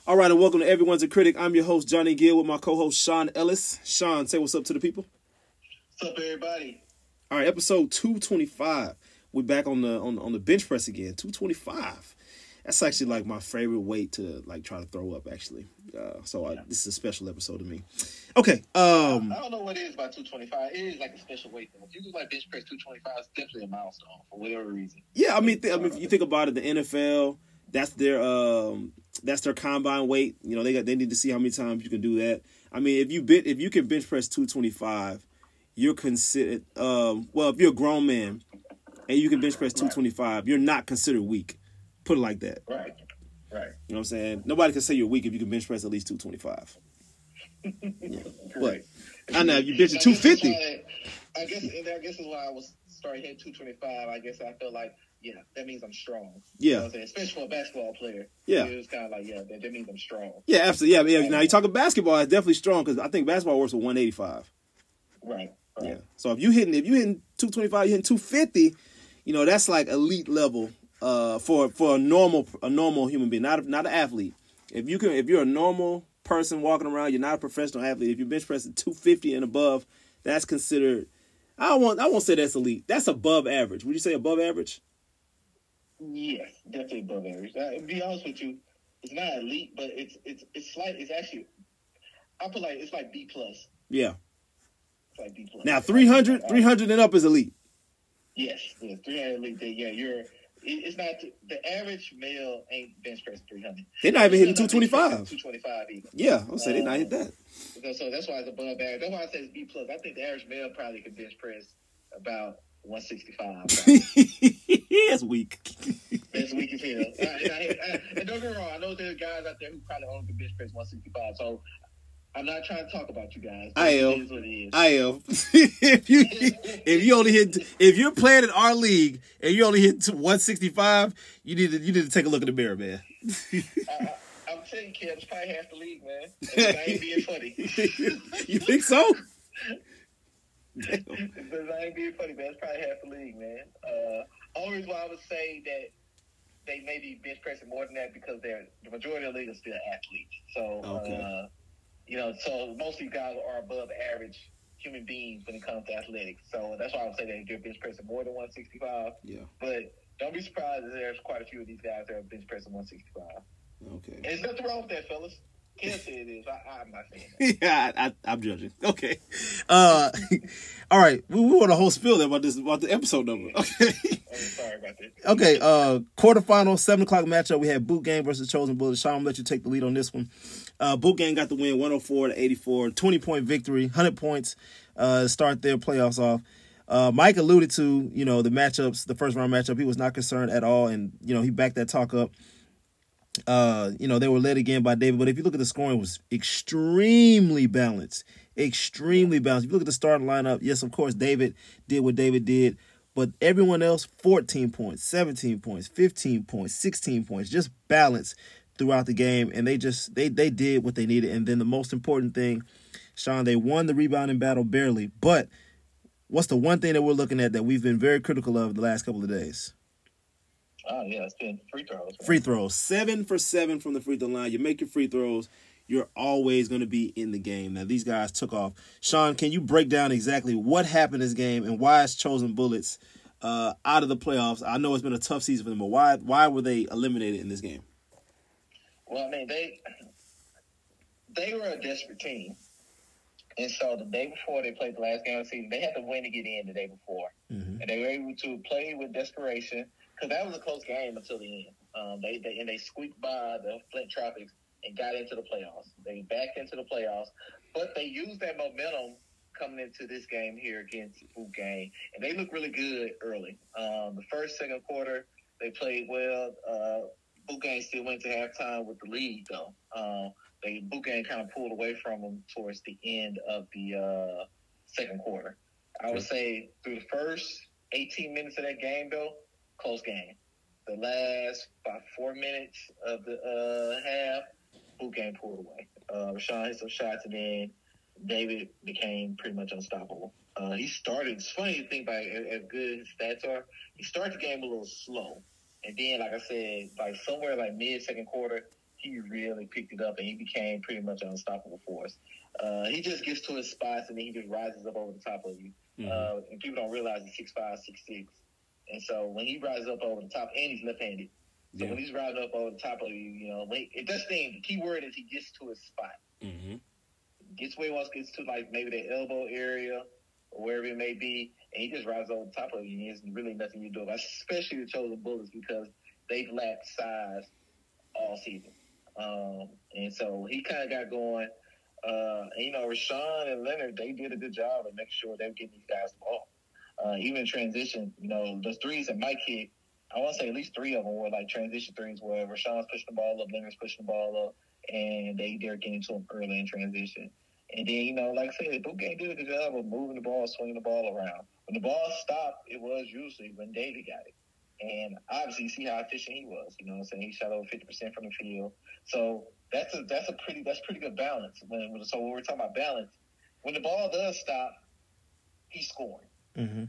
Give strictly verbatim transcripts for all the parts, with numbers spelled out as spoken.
All right, and welcome to Everyone's a Critic. I'm your host, Johnny Gill, with my co-host, Sean Ellis. Sean, say what's up to the people. What's up, everybody? All right, episode two twenty-five. We're back on the on, on the bench press again. two twenty-five. That's actually like my favorite weight to like try to throw up, actually. Uh, so I, this is a special episode to me. Okay. Um, I don't know what it is about two twenty-five. It is like a special weight though. If you do like bench press two twenty-five, it's definitely a milestone for whatever reason. Yeah, I mean, th- I mean, if you think about it, the N F L, that's their um, that's their combine weight. You know, they got they need to see how many times you can do that. I mean, if you bit if you can bench press two twenty-five, you're considered um, well, if you're a grown man and you can bench press two twenty-five, you're not considered weak. Put it like that. Right. Right. You know what I'm saying? Nobody can say you're weak if you can bench press at least two twenty-five. Yeah. But I know if you bench two fifty. I guess and I guess is why I was starting hitting two twenty-five. I guess I feel like yeah, that means I'm strong. Yeah. You know what I'm saying? Especially for a basketball player. Yeah. It was kind of like, yeah, that, that means I'm strong. Yeah, absolutely. Yeah, yeah. Now you talk about basketball, it's definitely strong because I think basketball works with one eighty-five. Right. Right. Yeah. So if you hitting if you hitting two twenty-five, you hitting two fifty, you know, that's like elite level uh, for for a normal a normal human being, not not an athlete. If you can if you're a normal person walking around, you're not a professional athlete. If you bench pressing two fifty and above, that's considered I don't want I won't say that's elite. That's above average. Would you say above average? Yes, definitely above average. Uh, to be honest with you, it's not elite, but it's it's it's slight. It's actually, I feel like it's like B plus. Yeah. It's like B plus. Now three hundred, three hundred and up is elite. Yes, yeah, three hundred elite. Yeah, you're. It, it's not the average male ain't bench press three hundred. They're not even hitting two twenty-five. Two twenty-five either. Yeah, I'll say um, they not hit that. So that's why it's above average. That's why I say it's B plus. I think the average male probably could bench press about one sixty-five. That's weak. That's weak as hell. I, I, I, and don't get me wrong, I know there's guys out there who probably only can bench press one sixty-five. So I'm not trying to talk about you guys. I am. It is what it is. I am. if you if you only hit if you're playing in our league and you only hit one sixty-five, you need to you need to take a look in the mirror, man. I, I, I'm telling you, kid, it's probably half the league, man. And I ain't being funny. You think so? Damn. I ain't being funny, man. It's probably half the league, man. Uh, only reason why I would say that they may be bench pressing more than that because they're the majority of the league is still athletes. So, okay. uh, you know, so most of these guys are above average human beings when it comes to athletics. So that's why I would say that they're bench pressing more than one sixty-five. Yeah. But don't be surprised if there's quite a few of these guys that are bench pressing one sixty-five. Okay. And there's nothing wrong with that, fellas. Can't say it is. I, I'm not saying that. Yeah, I, I, I'm judging. Okay. Uh, all right. We, we want a whole spiel about this, about the episode number. Okay. I'm sorry about that. Okay. Uh, quarterfinal, seven o'clock matchup. We had Boot Gang versus Chosen Bullet. Sean, I'll let you take the lead on this one. Uh, Boot Gang got the win, one oh four to eighty-four, twenty-point victory, one hundred points uh, to start their playoffs off. Uh, Mike alluded to, you know, the matchups, the first round matchup. He was not concerned at all, and, you know, he backed that talk up. Uh, you know, they were led again by David, but if you look at the scoring, it was extremely balanced, extremely balanced. If you look at the starting lineup, yes, of course, David did what David did, but everyone else, fourteen points, seventeen points, fifteen points, sixteen points, just balanced throughout the game, and they just, they, they did what they needed. And then the most important thing, Sean, they won the rebounding battle barely, but what's the one thing that we're looking at that we've been very critical of the last couple of days? Oh, yeah, it's been free throws. Right? Free throws. Seven for seven from the free throw line. You make your free throws, you're always going to be in the game. Now, these guys took off. Sean, can you break down exactly what happened this game and why it's Chosen Bullets uh, out of the playoffs? I know it's been a tough season for them, but why why were they eliminated in this game? Well, I mean, they they were a desperate team. And so the day before they played the last game of the season, they had to win to get in the day before. Mm-hmm. And they were able to play with desperation. Because that was a close game until the end. Um, they, they and they squeaked by the Flint Tropics and got into the playoffs. They backed into the playoffs, but they used that momentum coming into this game here against Boot Gang, and they looked really good early. Um, the first, second quarter, they played well. Uh, Boot Gang still went to halftime with the lead, though. Um, they Boot Gang kind of pulled away from them towards the end of the uh, second quarter. I would say through the first eighteen minutes of that game, though, close game. The last about four minutes of the uh, half, Boot Gang pulled away. Uh, Rashawn hit some shots, and then David became pretty much unstoppable. Uh, he started, it's funny to think about as good his stats are, he started the game a little slow. And then, like I said, like somewhere like mid-second quarter, he really picked it up and he became pretty much an unstoppable force. Uh, he just gets to his spots and then he just rises up over the top of you. Mm-hmm. Uh, and people don't realize he's six five, six six. And so when he rises up over the top, and he's left-handed. So yeah. when he's rising up over the top of you, you know, when, it does thing. The key word is he gets to his spot. Mm-hmm. Gets where he wants, gets to like maybe the elbow area or wherever it may be, and he just rises over the top of you. And there's really nothing you do about it, especially the Chosen Bullets because they've lacked size all season. Um, and so he kind of got going. Uh, and, you know, Rashawn and Leonard, they did a good job of making sure they were getting these guys the ball. Uh, even in transition, you know, the threes that Mike hit, I want to say at least three of them were like transition threes where Rashawn's pushing the ball up, Leonard's pushing the ball up, and they, they're getting to him early in transition. And then, you know, like I said, Boot Gang did a good job of moving the ball, swinging the ball around. When the ball stopped, it was usually when David got it. And obviously, you see how efficient he was. You know what I'm saying? He shot over fifty percent from the field. So that's a that's a pretty that's pretty good balance. When, so when we're talking about balance, when the ball does stop, he's scoring. Mm-hmm.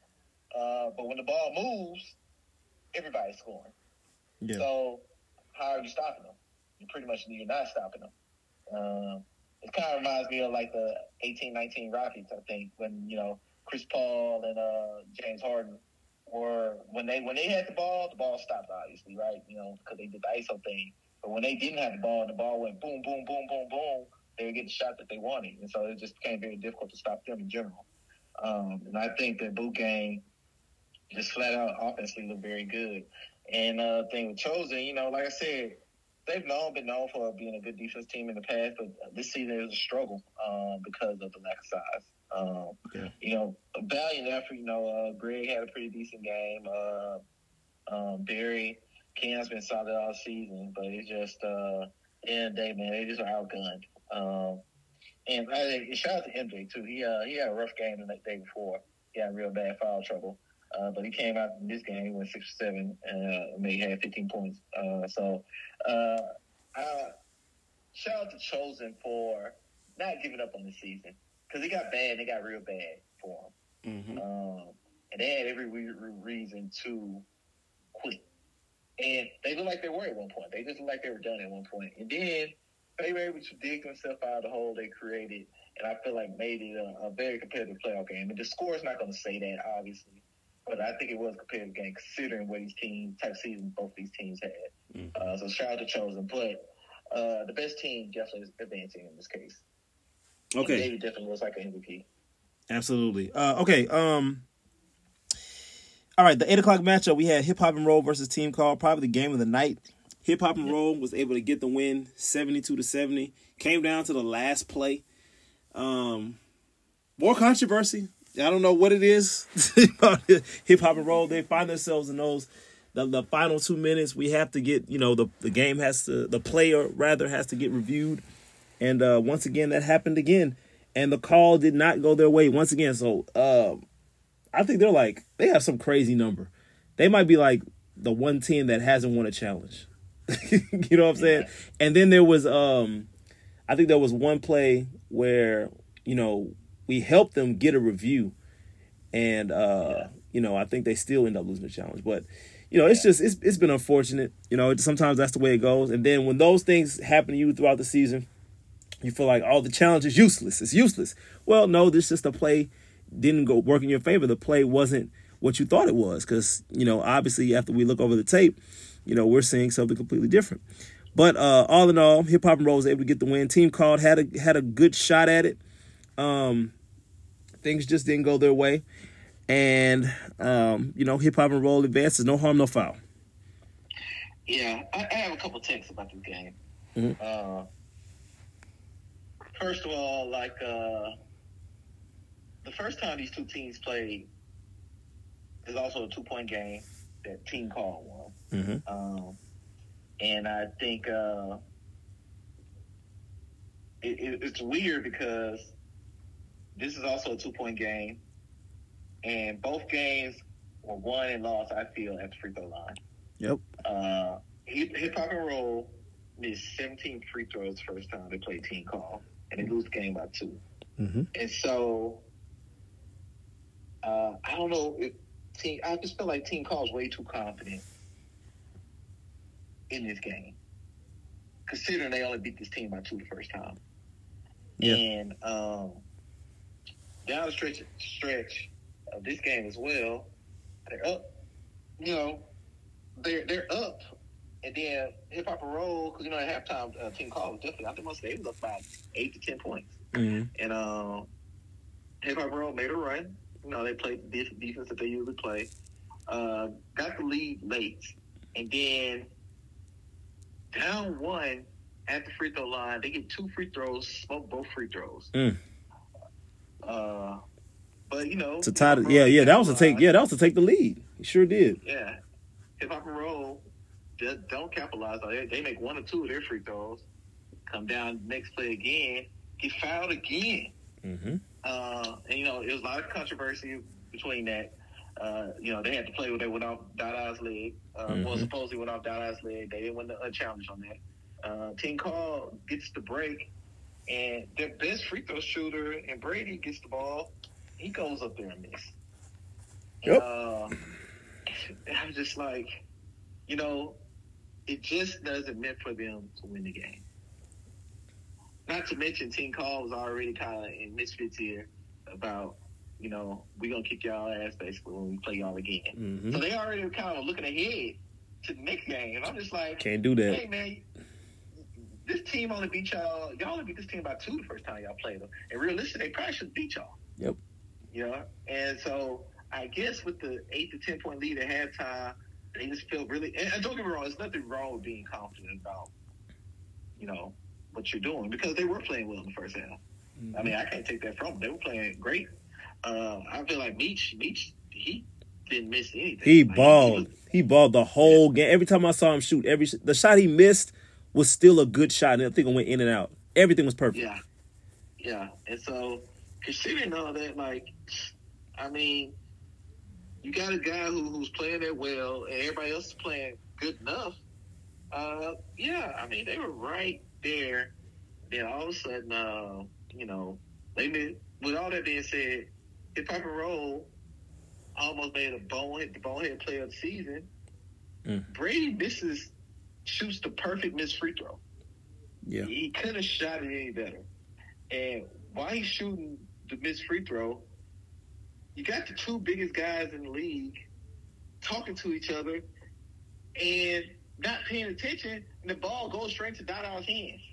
Uh, but when the ball moves, everybody's scoring. Yeah. So how are you stopping them? You pretty much you're not stopping them. Uh, it kind of reminds me of like the eighteen nineteen Rockets, I think, when you know Chris Paul and uh, James Harden were when they when they had the ball, the ball stopped obviously, right? You know, because they did the I S O thing. But when they didn't have the ball, the ball went boom, boom, boom, boom, boom. They would get the shot that they wanted, and so it just became very difficult to stop them in general. Um, and I think that Boot Gang just flat out offensively looked very good. And uh, thing with Chosen, you know, like I said, they've known been known for being a good defense team in the past, but this season is a struggle um, because of the lack of size. Um, yeah. You know, a valiant effort. You know, uh, Greg had a pretty decent game. Uh, um, Barry, Cam's been solid all season, but it's just uh, end of the day, man, they just are outgunned. Um, and I, shout out to M J too. He uh, he had a rough game the day before. He had real bad foul trouble. Uh, but he came out in this game, he went six for seven, and uh, made had fifteen points. Uh, so, uh, I, shout out to Chosen for not giving up on the season because it got bad. And it got real bad for him, mm-hmm. um, and they had every re- reason to quit. And they looked like they were at one point. They just looked like they were done at one point. And then they were able to dig themselves out of the hole they created, and I feel like made it a, a very competitive playoff game. And the score is not going to say that, obviously. But I think it was a competitive game considering what these teams, type of season both these teams had. Mm-hmm. Uh, so shout out to Chosen. But uh, the best team definitely is advancing in this case. Okay. And David definitely looks like an M V P. Absolutely. Uh, okay. Um, all right. The eight o'clock matchup, we had Hip Hop and Roll versus Team Call, probably the game of the night. Hip Hop and yep. Roll was able to get the win seventy-two to seventy. Came down to the last play. Um, more controversy. I don't know what it is. Hip Hop and Roll, they find themselves in those the, the final two minutes. We have to get, you know, the, the game has to, the player rather has to get reviewed. And uh, once again, that happened again. And the call did not go their way once again. So um, I think they're like, they have some crazy number. They might be like the one team that hasn't won a challenge. You know what I'm saying? Yeah. And then there was, um, I think there was one play where, you know, we helped them get a review, and uh, yeah. you know, I think they still end up losing the challenge. But you know, it's yeah. just it's it's been unfortunate. You know, sometimes that's the way it goes. And then when those things happen to you throughout the season, you feel like, oh, the challenge is useless. It's useless. Well, no, this just the play didn't go work in your favor. The play wasn't what you thought it was, because you know, obviously, after we look over the tape, you know, we're seeing something completely different. But uh, all in all, Hip Hop and Roll was able to get the win. Team Called had a had a good shot at it. Um, things just didn't go their way. And, um, you know, Hip Hop and Roll advances. No harm, no foul. Yeah, I, I have a couple texts about this game. Mm-hmm. Uh, first of all, like, uh, the first time these two teams played is also a two-point game that Team Called won. Mm-hmm. Um, and I think uh, it, it, it's weird because this is also a two-point game, and both games were won and lost, I feel, at the free throw line. Yep. Uh, Hip Hop and Roll missed seventeen free throws the first time they played Team Call, and they lose the game by two. Mm-hmm. And so, uh, I don't know if team. I just feel like Team Call is way too confident in this game. considering they only beat this team by two the first time. Yeah. And um, down the stretch, stretch of this game as well, they're up. You know, they're they're up, and then hip hop and roll because you know at halftime, uh, Team Call was definitely I think most they was up by eight to ten points, mm-hmm. and uh, hip hop and roll made a run. You know, they played the defense that they usually play. Uh, got the lead late, and then down one at the free throw line. They get two free throws, smoke both free throws. Mm. Uh, but you know, to tie, the, yeah, yeah, that was to take, yeah, that was to take the lead. He sure did. Yeah, hip hop and roll just don't capitalize. They, they make one or two of their free throws, come down next play again, get fouled again. Mm-hmm. Uh, and you know, it was a lot of controversy between that. Uh, you know, they had to play when they went off Dada's leg. Uh, mm-hmm. Well, supposedly went off Dada's leg. They didn't win the uh, challenge on that. Uh, Team Call gets the break, and their best free throw shooter, and Brady gets the ball. He goes up there and miss. Yep. Uh, I was just like, you know, it just doesn't meant for them to win the game. Not to mention, Team Call was already kind of in misfits here about, you know, we're going to kick y'all ass basically when we play y'all again. Mm-hmm. So they already kind of looking ahead to the next game. And I'm just like, can't do that. Hey, man, this team only beat y'all. Y'all only beat this team by two the first time y'all played them. And realistically, they probably should beat y'all. Yep. You know? And so I guess with the eight to ten point lead at halftime, they just feel really, and don't get me wrong, there's nothing wrong with being confident about, you know, what you're doing because they were playing well in the first half. Mm-hmm. I mean, I can't take that from them. They were playing great. Uh, I feel like Meech, Meech, he didn't miss anything. He like, balled. He, was, he balled the whole yeah. game. Every time I saw him shoot, every the shot he missed was still a good shot, and I think it went in and out. Everything was perfect. Yeah, yeah. And so, considering all that, like, I mean, you got a guy who, who's playing that well, and everybody else is playing good enough. Uh, yeah, I mean, they were right there. Then all of a sudden, uh, you know, they made, with all that being said, hip hop and roll almost made a bonehead, the bonehead player of the season. Mm. Brady misses, shoots the perfect missed free throw. Yeah, he couldn't have shot it any better. And while he's shooting the missed free throw, you got the two biggest guys in the league talking to each other and not paying attention, and the ball goes straight to Dada's hands.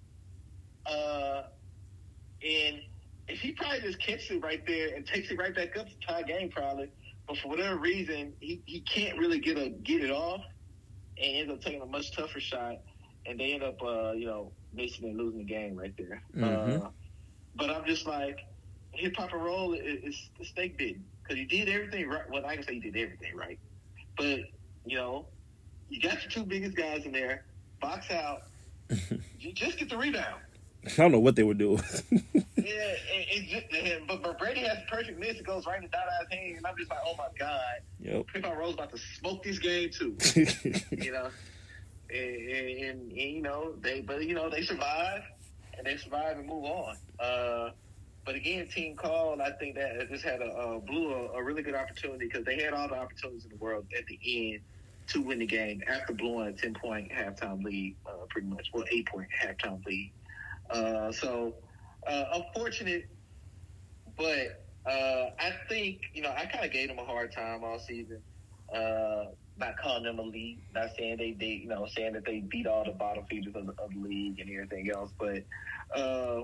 Uh, and if he probably just catches it right there and takes it right back up to tie game probably, but for whatever reason, he, he can't really get a get it off and ends up taking a much tougher shot, and they end up, uh, you know, missing and losing the game right there. Mm-hmm. Uh, but I'm just like, hip hop and roll is, is the steak bitten because he did everything right. Well, I can say he did everything right, but you know, you got your two biggest guys in there, box out, you just get the rebound. I don't know what they were doing. yeah, it, it just, and, but, but Brady has perfect miss. It goes right into Dada's hand, and I'm just like, oh my god, yep. Hip hop and roll's about to smoke this game too. you know, and, and, and, and you know they, but you know they survive, and they survive and move on. Uh, But again, Team Call, I think that just had a, a blew a, a really good opportunity because they had all the opportunities in the world at the end to win the game after blowing a ten-point halftime lead, uh, pretty much. Well, eight-point halftime lead. Uh, so, uh, unfortunate, but uh, I think, you know, I kind of gave them a hard time all season. Uh, not calling them elite, not saying they, they, you know, saying that they beat all the bottom feeders of the, of the league and everything else, but uh,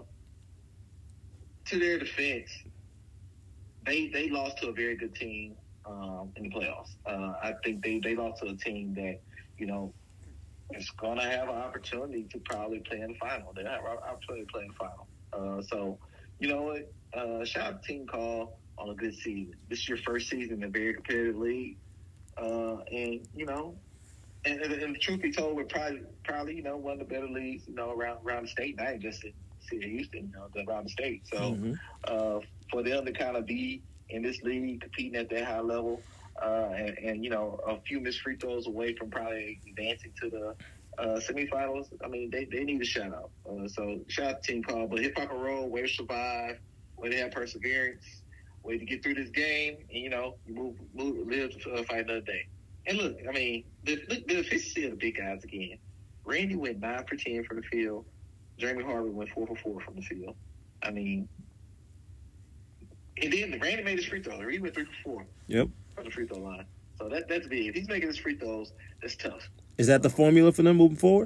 to their defense, they they lost to a very good team um, in the playoffs. Uh, I think they, they lost to a team that, you know, is going to have an opportunity to probably play in the final. They have an opportunity to play in the final. Uh, so, you know what? Uh, shout out to Team Call on a good season. This is your first season in a very competitive league. Uh, and, you know, and, and, and the truth be told, we're probably, probably, you know, one of the better leagues, you know, around, around the state. Not just in city of Houston, you know, around the state. So mm-hmm. uh, for them to kind of be in this league, competing at that high level, uh, and, and, you know, a few missed free throws away from probably advancing to the uh, semifinals, I mean, they, they need a shout out. Uh, so shout out to Team Call. But hip hop and roll, way to survive, way to have perseverance, way to get through this game, and, you know, you move, move live to uh, fight another day. And look, I mean, the, the, the efficiency of the big guys again. Randy went nine for ten from the field. Jeremy Harvey went four for four from the field. I mean, and then Randy made his free throw. He went three for four. Yep. From the free throw line. So that that's big. If he's making his free throws, that's tough. Is that the formula for them moving forward?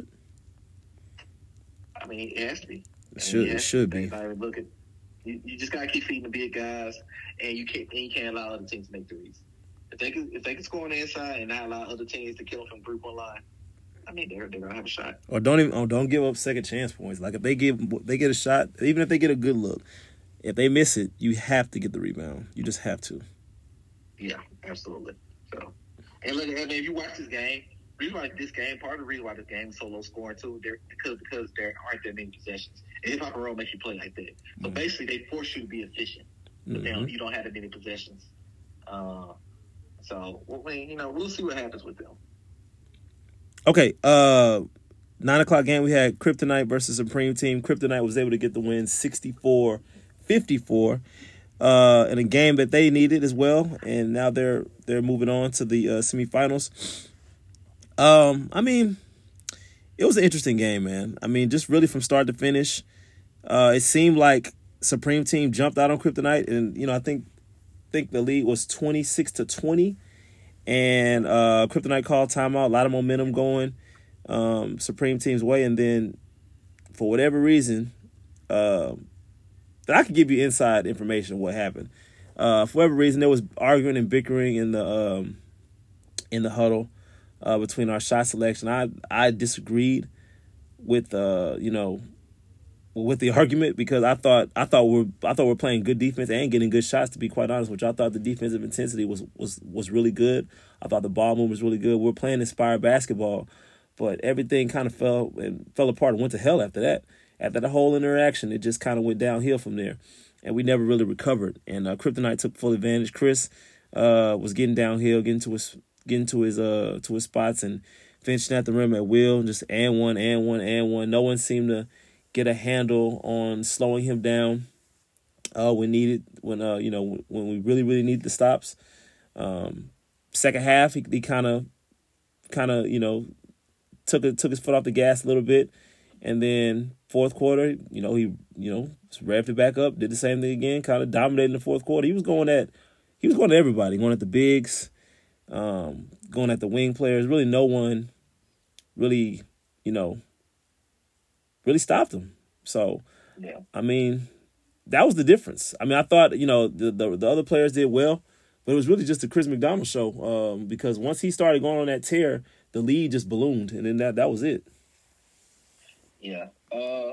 I mean, it has to be. It should. It should be. Look at, you, you just gotta keep feeding the big guys, and you can't and you can't allow other teams to make threes. If they can if they can score on the inside and not allow other teams to kill them from three point line, I mean they're they're gonna have a shot. Or don't even or don't give up second chance points. Like if they give they get a shot, even if they get a good look, if they miss it, you have to get the rebound. You just have to. Yeah, absolutely. So, and look, I mean, if you watch this game, the reason why this game, part of the reason why this game is so low scoring too, there because because there aren't that many possessions. And hip hop and roll makes you play like that. So mm-hmm. basically, they force you to be efficient. But mm-hmm. don't, you don't have that many possessions. Uh, so, well, I mean, you know, we'll see what happens with them. Okay, uh, nine o'clock game, we had Kryptonite versus Supreme Team. Kryptonite was able to get the win sixty-four fifty-four. Uh, in a game that they needed as well, and now they're they're moving on to the uh, semifinals. Um, I mean, it was an interesting game, man. I mean, just really from start to finish, uh, it seemed like Supreme Team jumped out on Kryptonite, and you know, I think think the lead was twenty-six to twenty, and uh, Kryptonite called timeout. A lot of momentum going um, Supreme Team's way, and then for whatever reason. Uh, That I could give you inside information of what happened. Uh, for whatever reason, there was arguing and bickering in the um, in the huddle uh, between our shot selection. I I disagreed with uh, you know with the argument because I thought I thought we're I thought we're playing good defense and getting good shots. To be quite honest, which I thought the defensive intensity was was was really good. I thought the ball movement was really good. We're playing inspired basketball, but everything kind of fell and fell apart and went to hell after that. After the whole interaction, it just kind of went downhill from there, and we never really recovered. And uh, Kryptonite took full advantage. Chris uh, was getting downhill, getting to his getting to his uh to his spots, and finishing at the rim at will. Just and one, and one, and one. No one seemed to get a handle on slowing him down. Uh, when needed, when uh you know when we really really need the stops. Um, second half, he he kind of kind of you know took a, took his foot off the gas a little bit. And then fourth quarter, you know, he, you know, revved it back up, did the same thing again, kind of dominated in the fourth quarter. He was going at, he was going at everybody, going at the bigs, um, going at the wing players. Really, no one, really, you know, really stopped him. So, yeah. I mean, that was the difference. I mean, I thought, you know, the the, the other players did well, but it was really just the Chris McDonald show um, because once he started going on that tear, the lead just ballooned, and then that that was it. Yeah. Uh,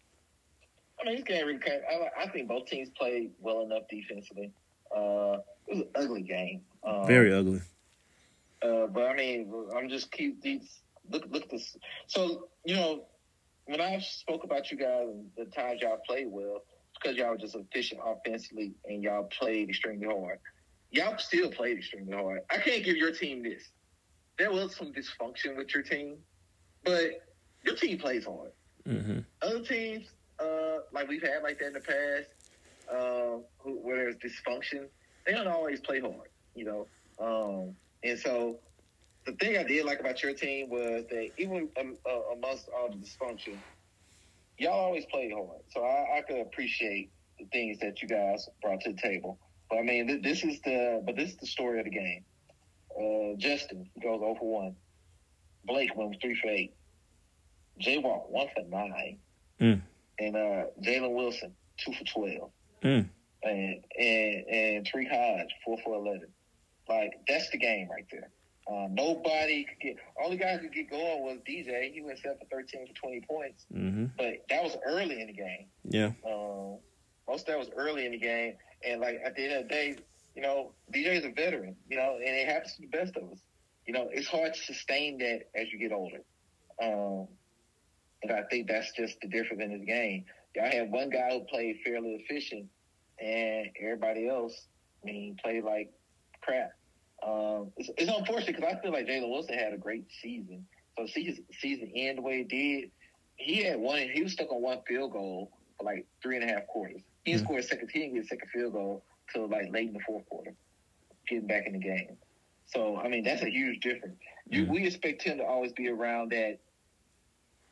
I mean, this game really came, I, I think both teams played well enough defensively. Uh, it was an ugly game. Um, Very ugly. Uh, but, I mean, I'm just keep these – look look at this. So, you know, when I spoke about you guys and the times y'all played well, it's because y'all were just efficient offensively and y'all played extremely hard. Y'all still played extremely hard. I can't give your team this. There was some dysfunction with your team, but – your team plays hard. Mm-hmm. Other teams, uh, like we've had like that in the past, uh, who, where there's dysfunction, they don't always play hard, you know. Um, and so the thing I did like about your team was that even um, uh, amongst all the dysfunction, y'all always played hard. So I, I could appreciate the things that you guys brought to the table. But I mean, th- this is the but this is the story of the game. Uh, Justin goes zero for one. Blake went three for eight. J-Walk, one for nine. Mm. And uh, Jalen Wilson, two for twelve. Mm. And, and and Tariq Hodge, four for eleven. Like, that's the game right there. Uh, nobody could get – only guy who could get going was D J. He went seven for thirteen for twenty points. Mm-hmm. But that was early in the game. Yeah. Um, most of that was early in the game. And, like, at the end of the day, you know, D J's a veteran, you know, and it happens to the best of us. You know, it's hard to sustain that as you get older. Um And I think that's just the difference in this game. Y'all had one guy who played fairly efficient, and everybody else, I mean, played like crap. Um, it's, it's unfortunate because I feel like Jalen Wilson had a great season. So see his season end the way it did. He had one. He was stuck on one field goal for like three and a half quarters. He didn't score a second. He didn't get a second field goal till like late in the fourth quarter, getting back in the game. So I mean, that's a huge difference. You, we expect him to always be around that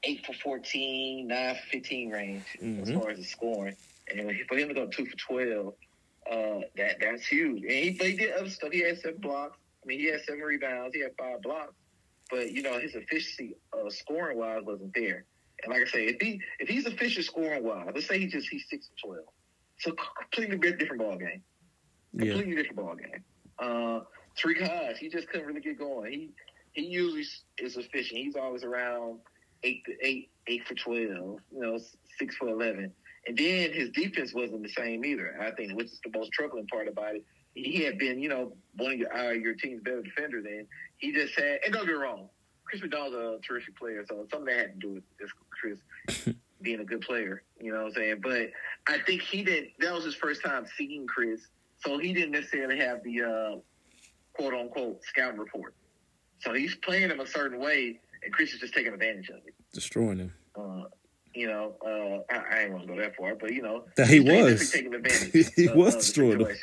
eight for fourteen, nine for fifteen range mm-hmm. as far as the scoring. And for him to go two for twelve, uh, that that's huge. And he, but he did other stuff. He had seven blocks. I mean, he had seven rebounds. He had five blocks. But, you know, his efficiency uh, scoring-wise wasn't there. And like I say, if he if he's efficient scoring-wise, let's say he just he's six for twelve. It's a completely different ball game. Completely yeah. different ball game. Uh, Tariq Hodge, he just couldn't really get going. He he usually is efficient. He's always around eight to eight, eight for twelve, you know, six for eleven. And then his defense wasn't the same either. I think, which is the most troubling part about it. He had been, you know, one of your, uh, your team's better defender then. He just had, and don't get me wrong, Chris McDonald's a terrific player, so some of that had to do with just Chris being a good player, you know what I'm saying? But I think he didn't, that was his first time seeing Chris, so he didn't necessarily have the uh, quote-unquote scout report. So he's playing him a certain way, and Chris is just taking advantage of it. Destroying him. Uh, you know, uh, I, I ain't want to go that far, but, you know. That he was. Taking advantage he of, was of destroying him.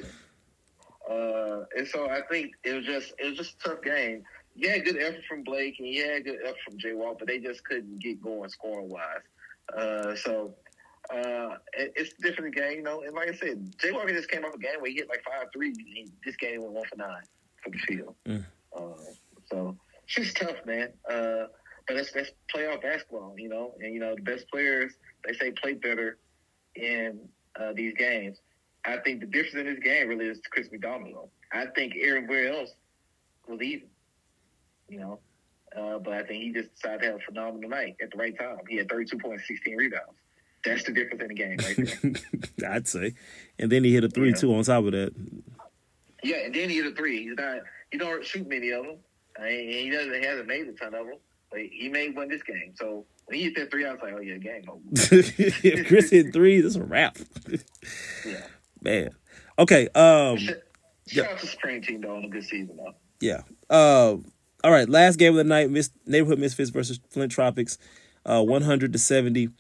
Uh, and so I think it was just it was just a tough game. You had good effort from Blake and you had good effort from Jay Wall, but they just couldn't get going scoring wise. Uh, so uh, it, it's a different game, you know. And like I said, Jay Walker just came off a game where he hit like five threes. And this game went one for nine from the field. Mm. Uh, so it's just tough, man. Uh, but that's that's playoff basketball, you know. And you know the best players, they say, play better in uh, these games. I think the difference in this game really is Chris McDonald. I think everywhere else was even, you know. Uh, but I think he just decided to have a phenomenal night at the right time. He had thirty-two points, sixteen rebounds. That's the difference in the game right there. I'd say. And then he hit a three, yeah. too, on top of that. Yeah, and then he hit a three. He's not, he don't shoot many of them. I mean, he doesn't he hasn't made a ton of them. But he made one this game. So when he hit that three, I was like, oh, yeah, game over. If Chris hit three, that's a wrap. Yeah. Man. Okay. Um, Shout yeah. out to Spring Team, though, on a good season, though. Yeah. Uh, all right. Last game of the night, Miss, Neighborhood Misfits versus Flint Tropics, uh, one hundred to seventy.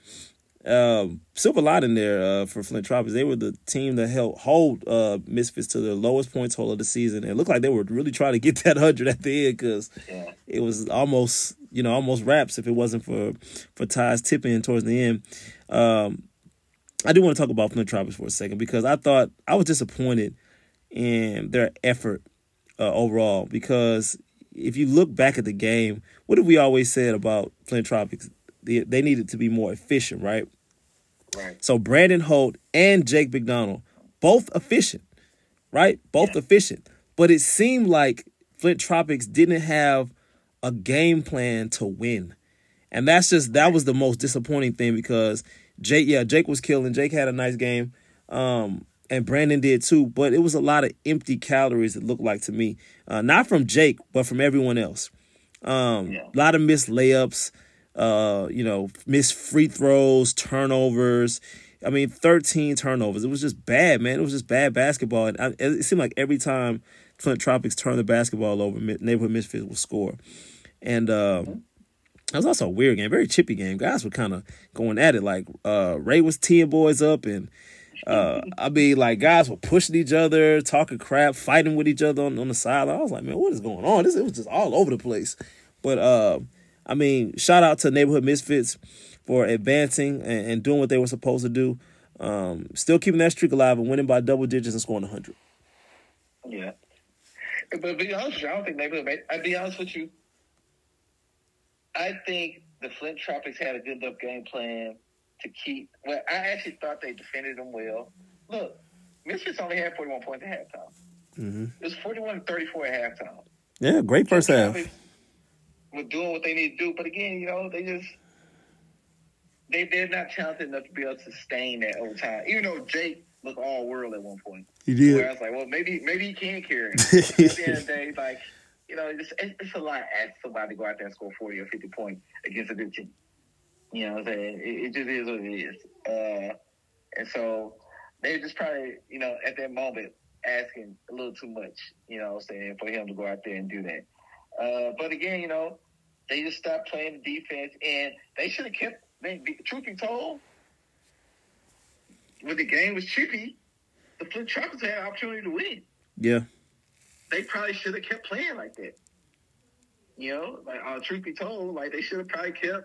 Um, silver lining there uh, for Flint Tropics. They were the team that helped hold uh, Misfits to their lowest points total of the season. And it looked like they were really trying to get that one hundred at the end because yeah. it was almost, you know, almost wraps if it wasn't for, for Ty's tip-in towards the end. Um, I do want to talk about Flint Tropics for a second because I thought I was disappointed in their effort uh, overall because if you look back at the game, what have we always said about Flint Tropics? They, they needed to be more efficient, right? Right. So Brandon Holt and Jake McDonald, both efficient, right? Both yeah. efficient. But it seemed like Flint Tropics didn't have a game plan to win. And that's just, that was the most disappointing thing because Jake, yeah, Jake was killing. Jake had a nice game. Um, and Brandon did too. But it was a lot of empty calories, it looked like to me. Uh, not from Jake, but from everyone else. Um, yeah. A lot of missed layups. Uh, you know, missed free throws, turnovers. I mean, thirteen turnovers. It was just bad, man. It was just bad basketball. And I, it seemed like every time Flint Tropics turned the basketball over, Neighborhood Misfits would score. And uh, it was also a weird game, very chippy game. Guys were kind of going at it. Like uh, Ray was teeing boys up, and uh, I mean, like guys were pushing each other, talking crap, fighting with each other on, on the sideline. I was like, man, what is going on? This it was just all over the place. But uh, I mean, shout out to Neighborhood Misfits for advancing and, and doing what they were supposed to do. Um, still keeping that streak alive and winning by double digits and scoring one hundred. Yeah. But to be honest with you, I don't think Neighborhood, I'd be honest with you, I think the Flint Tropics had a good enough game plan to keep, well, I actually thought they defended them well. Look, Misfits only had forty-one points at halftime. Mm-hmm. It was forty-one to thirty-four at halftime. Yeah, great first half. Were doing what they need to do, but again, you know, they just they they're not talented enough to be able to sustain that over time. Even though Jake looked all world at one point, he did. Where I was like, well, maybe maybe he can carry it. At the end of the day, like you know, it's, it's a lot to ask somebody to go out there and score forty or fifty points against a good team. You know what I'm saying? It, it just is what it is. Uh, and so they just probably, you know, at that moment asking a little too much. You know what I'm saying, for him to go out there and do that. Uh, but again, you know, they just stopped playing the defense, and they should have kept. They, truth be told, when the game was chippy, the Flint Tropics had an opportunity to win. Yeah, they probably should have kept playing like that. You know, like uh, truth be told, like they should have probably kept. You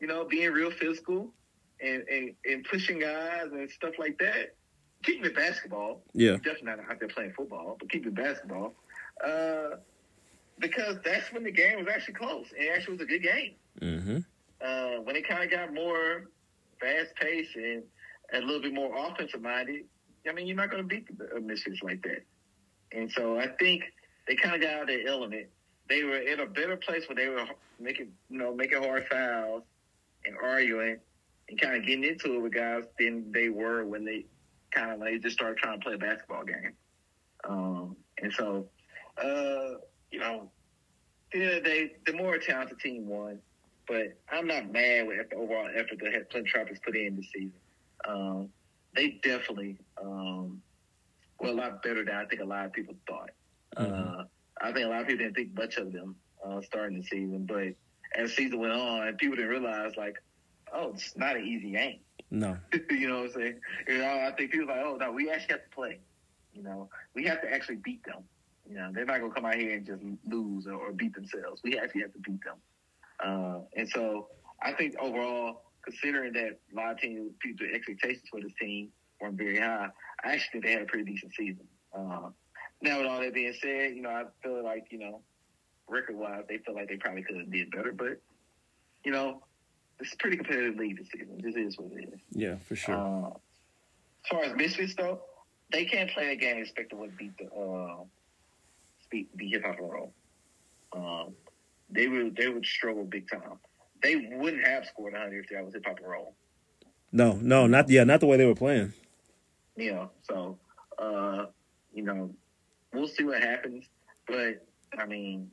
you know, being real physical and, and, and pushing guys and stuff like that. Keeping it basketball. Yeah. Definitely not out there playing football, but keeping it basketball. Uh, because that's when the game was actually close. And it actually was a good game. Mm-hmm. Uh, when it kind of got more fast-paced and, and a little bit more offensive-minded, I mean, you're not going to beat the Misfits like that. And so I think they kind of got out of their element. They were in a better place where they were making, you know, making hard fouls and arguing and kind of getting into it with guys than they were when they kind of like just started trying to play a basketball game. Um, and so, uh, you know, yeah, they the more talented team won, but I'm not mad with the overall effort that Flint Tropics put in this season. Um, they definitely um, were a lot better than I think a lot of people thought. Mm-hmm. Uh, I think a lot of people didn't think much of them uh, starting the season, but as the season went on, people didn't realize, like, oh, it's not an easy game. No. You know what I'm saying? You know, I think people are like, oh, no, we actually have to play. You know, we have to actually beat them. You know, they're not going to come out here and just lose or, or beat themselves. We actually have to beat them. Uh, and so I think overall, considering that a lot of teams, people's expectations for this team weren't very high, I actually think they had a pretty decent season. Uh, now, with all that being said, you know, I feel like, you know, record-wise, they feel like they probably could have did better. But, you know, it's a pretty competitive league this season. This is what it is. Yeah, for sure. Uh, as far as Misfits, though, they can't play a game expecting to beat the uh, beat, beat Hip Hop and Roll. Um, they would they would struggle big time. They wouldn't have scored one hundred if that was Hip Hop and Roll. No, no, not yeah, not the way they were playing. You know, so uh, you know, we'll see what happens. But I mean,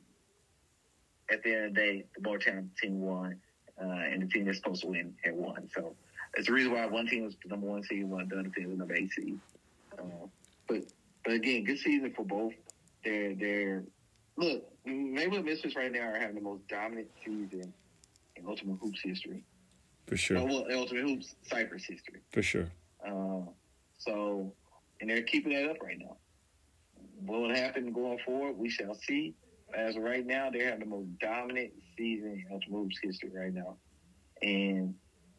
at the end of the day, the more talented team won, uh, and the team that's supposed to win had won. So that's the reason why one team was the number one seed, one the other team was number eight seed. Uh, but but again, good season for both. They're they're look, Neighborhood Misfits right now are having the most dominant season in Ultimate Hoops history. For sure. Oh, well, Ultimate Hoops Cypress history. For sure. Uh, so, and they're keeping that up right now. What will happen going forward, we shall see. As of right now, they're having the most dominant season in Ultimate Hoops history right now. And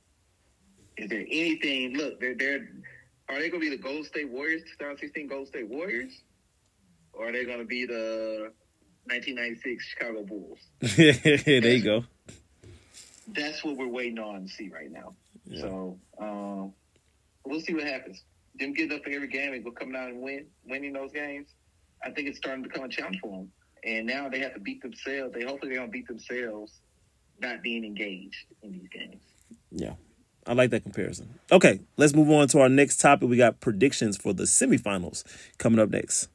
is there anything? Look, they're they're. Are they going to be the Golden State Warriors, twenty sixteen Golden State Warriors? Or are they going to be the nineteen ninety-six Chicago Bulls? There you go. That's what we're waiting on to see right now. Yeah. So, um, we'll see what happens. Them getting up for every game and go coming out and win, winning those games, I think it's starting to become a challenge for them. And now they have to beat themselves. They hopefully they don't beat themselves not being engaged in these games. Yeah. I like that comparison. Okay, let's move on to our next topic. We got predictions for the semifinals coming up next.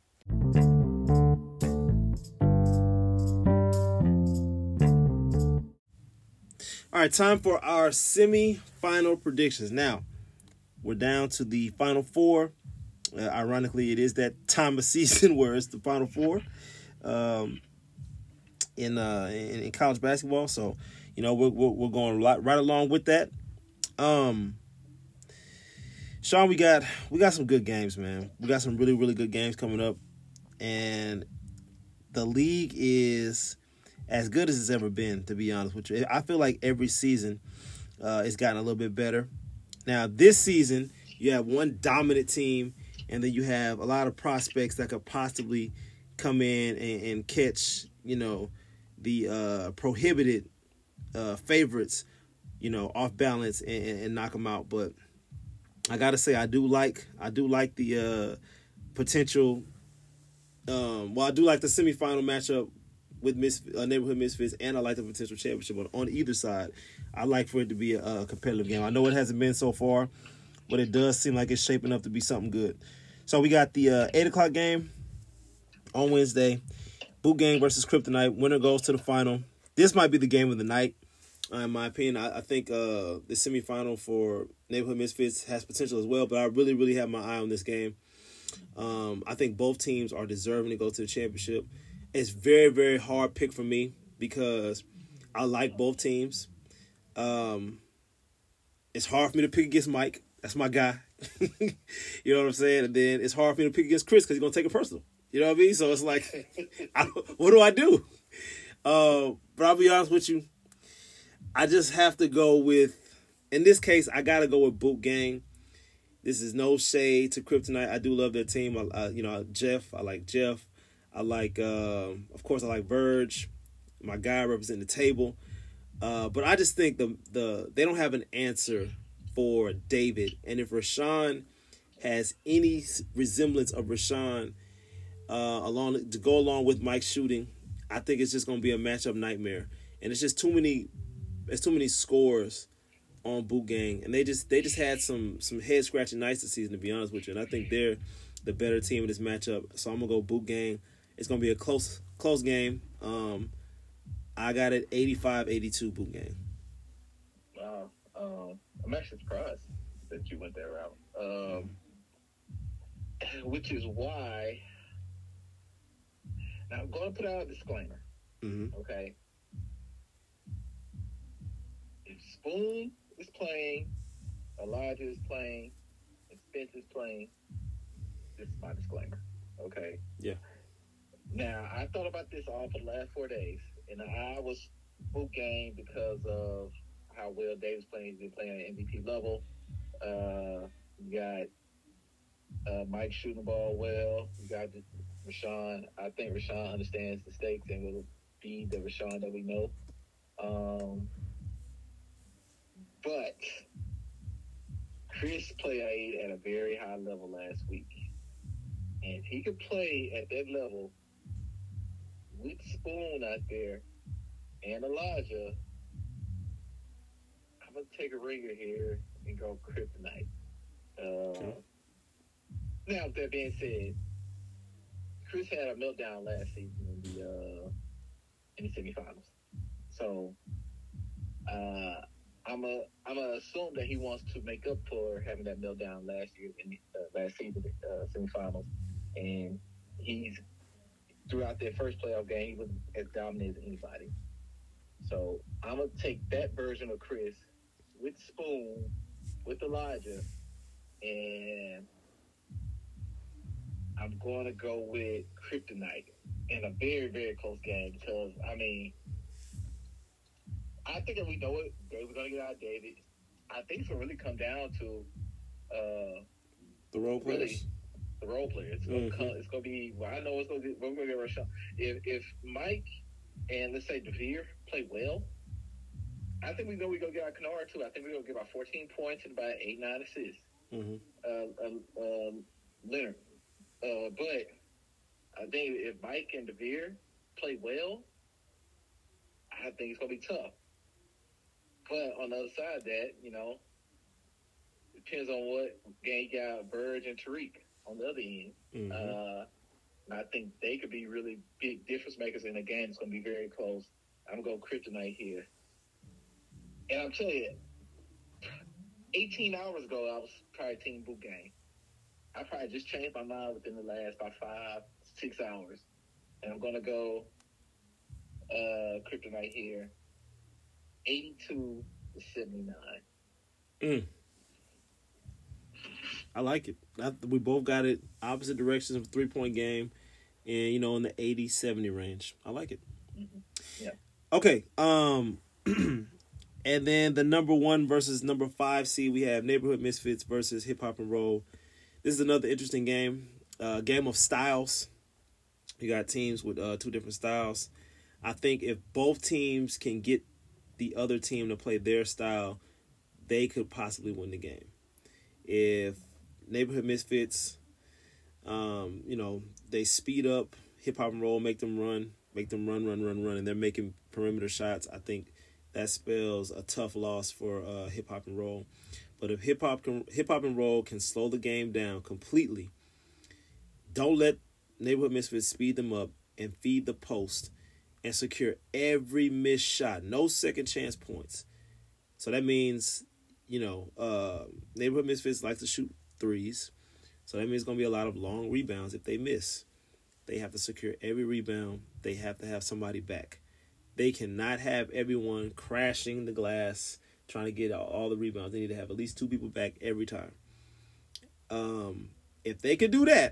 All right, time for our semi-final predictions. Now, we're down to the Final Four. Uh, ironically, it is that time of season where it's the Final Four um, in, uh, in in college basketball. So, you know, we're we're, we're going right, right along with that. Um, Sean, we got we got some good games, man. We got some really, really good games coming up. And the league is as good as it's ever been, to be honest with you. I feel like every season uh, it's gotten a little bit better. Now, this season, you have one dominant team, and then you have a lot of prospects that could possibly come in and, and catch, you know, the uh, prohibited uh, favorites, you know, off balance and, and, and knock them out. But I gotta say, I do like I do like the uh, potential. Um, well, I do like the semifinal matchup with Mis- uh, Neighborhood Misfits, and I like the potential championship. But on either side, I like for it to be a, a competitive game. I know it hasn't been so far, but it does seem like it's shaping up to be something good. So we got the uh, eight o'clock game on Wednesday. Boot Gang versus Kryptonite. Winner goes to the final. This might be the game of the night. Uh, in my opinion, I, I think uh, the semifinal for Neighborhood Misfits has potential as well, but I really, really have my eye on this game. Um, I think both teams are deserving to go to the championship. It's very, very hard pick for me because I like both teams. Um, it's hard for me to pick against Mike. That's my guy. You know what I'm saying? And then it's hard for me to pick against Chris because he's going to take it personal. You know what I mean? So it's like, I, what do I do? Uh, but I'll be honest with you. I just have to go with, in this case, I got to go with Boot Gang. This is no shade to Kryptonite. I do love their team. I, I, you know, Jeff. I like Jeff. I like, uh, of course, I like Verge. My guy representing the table. Uh, but I just think the the they don't have an answer for David. And if Rashawn has any resemblance of Rashawn uh, along to go along with Mike shooting, I think it's just going to be a matchup nightmare. And it's just too many, it's too many scores on Boot Gang, and they just they just had some some head scratching nights this season, to be honest with you. And I think they're the better team in this matchup. So I'm gonna go Boot Gang. It's gonna be a close close game. Um, I got it eighty-five eighty-two Boot Gang. Wow, um, I'm actually surprised that you went that route. Um, which is why now I'm going to put out a disclaimer. Mm-hmm. Okay, if Spoon is playing, Elijah is playing, and Spence is playing, this is my disclaimer. Okay. Yeah. Now I thought about this all for the last four days, and I was Boot Gang because of how well David's playing. He's been playing at M V P level. Uh, you got uh, Mike shooting the ball well. You got Rashawn. I think Rashawn understands the stakes and will be the Rashawn that we know. Um, but Chris played at a very high level last week. And if he could play at that level with Spoon out there and Elijah, I'm going to take a ringer here and go Kryptonite. Uh, okay. Now, with that being said, Chris had a meltdown last season in the uh, in the semifinals. So, uh, I'm a I'm gonna assume that he wants to make up for having that meltdown last year in the, uh, last season uh, semifinals, and he's throughout their first playoff game he was as dominant as anybody. So I'm gonna take that version of Chris with Spoon, with Elijah, and I'm going to go with Kryptonite in a very, very close game because, I mean, I think that we know it. David's going to get out David. I think it's going to really come down to uh, the role players. Really, the role players. It's going mm-hmm. to be, well, I know it's going to be, we're going to get Rashawn. If, if Mike and, let's say, DeVere play well, I think we know we're going to get our Kennard, too. I think we're going to get about fourteen points and about eight, nine assists. Mm-hmm. Uh, uh, uh, Leonard. Uh, but I think if Mike and DeVere play well, I think it's going to be tough. But on the other side of that, you know, it depends on what game you got Verge and Tariq on the other end. Mm-hmm. Uh, and I think they could be really big difference makers in a game that's going to be very close. I'm going to go Kryptonite here. And I'll tell you, eighteen hours ago, I was probably Team Boot Gang. I probably just changed my mind within the last about five, six hours. And I'm going to go uh, Kryptonite here, eighty-two to seventy-nine. Mm. I like it. I, we both got it opposite directions of three-point game and, you know, in the eighty seventy range. I like it. Mm-hmm. Yeah. Okay. Um, and then the number one versus number five seed, we have Neighborhood Misfits versus Hip Hop and Roll. This is another interesting game, uh, game of styles. You got teams with uh, two different styles. I think if both teams can get the other team to play their style, they could possibly win the game. If Neighborhood Misfits, um, you know, they speed up Hip Hop and Roll, make them run, make them run, run, run, run, and they're making perimeter shots, I think that spells a tough loss for uh, Hip Hop and Roll. But if hip hop can hip hop and roll can slow the game down completely, don't let Neighborhood Misfits speed them up and feed the post and secure every missed shot. No second chance points. So that means, you know, uh, Neighborhood Misfits like to shoot threes. So that means it's going to be a lot of long rebounds if they miss. They have to secure every rebound. They have to have somebody back. They cannot have everyone crashing the glass trying to get all the rebounds. They need to have at least two people back every time. Um, if they could do that,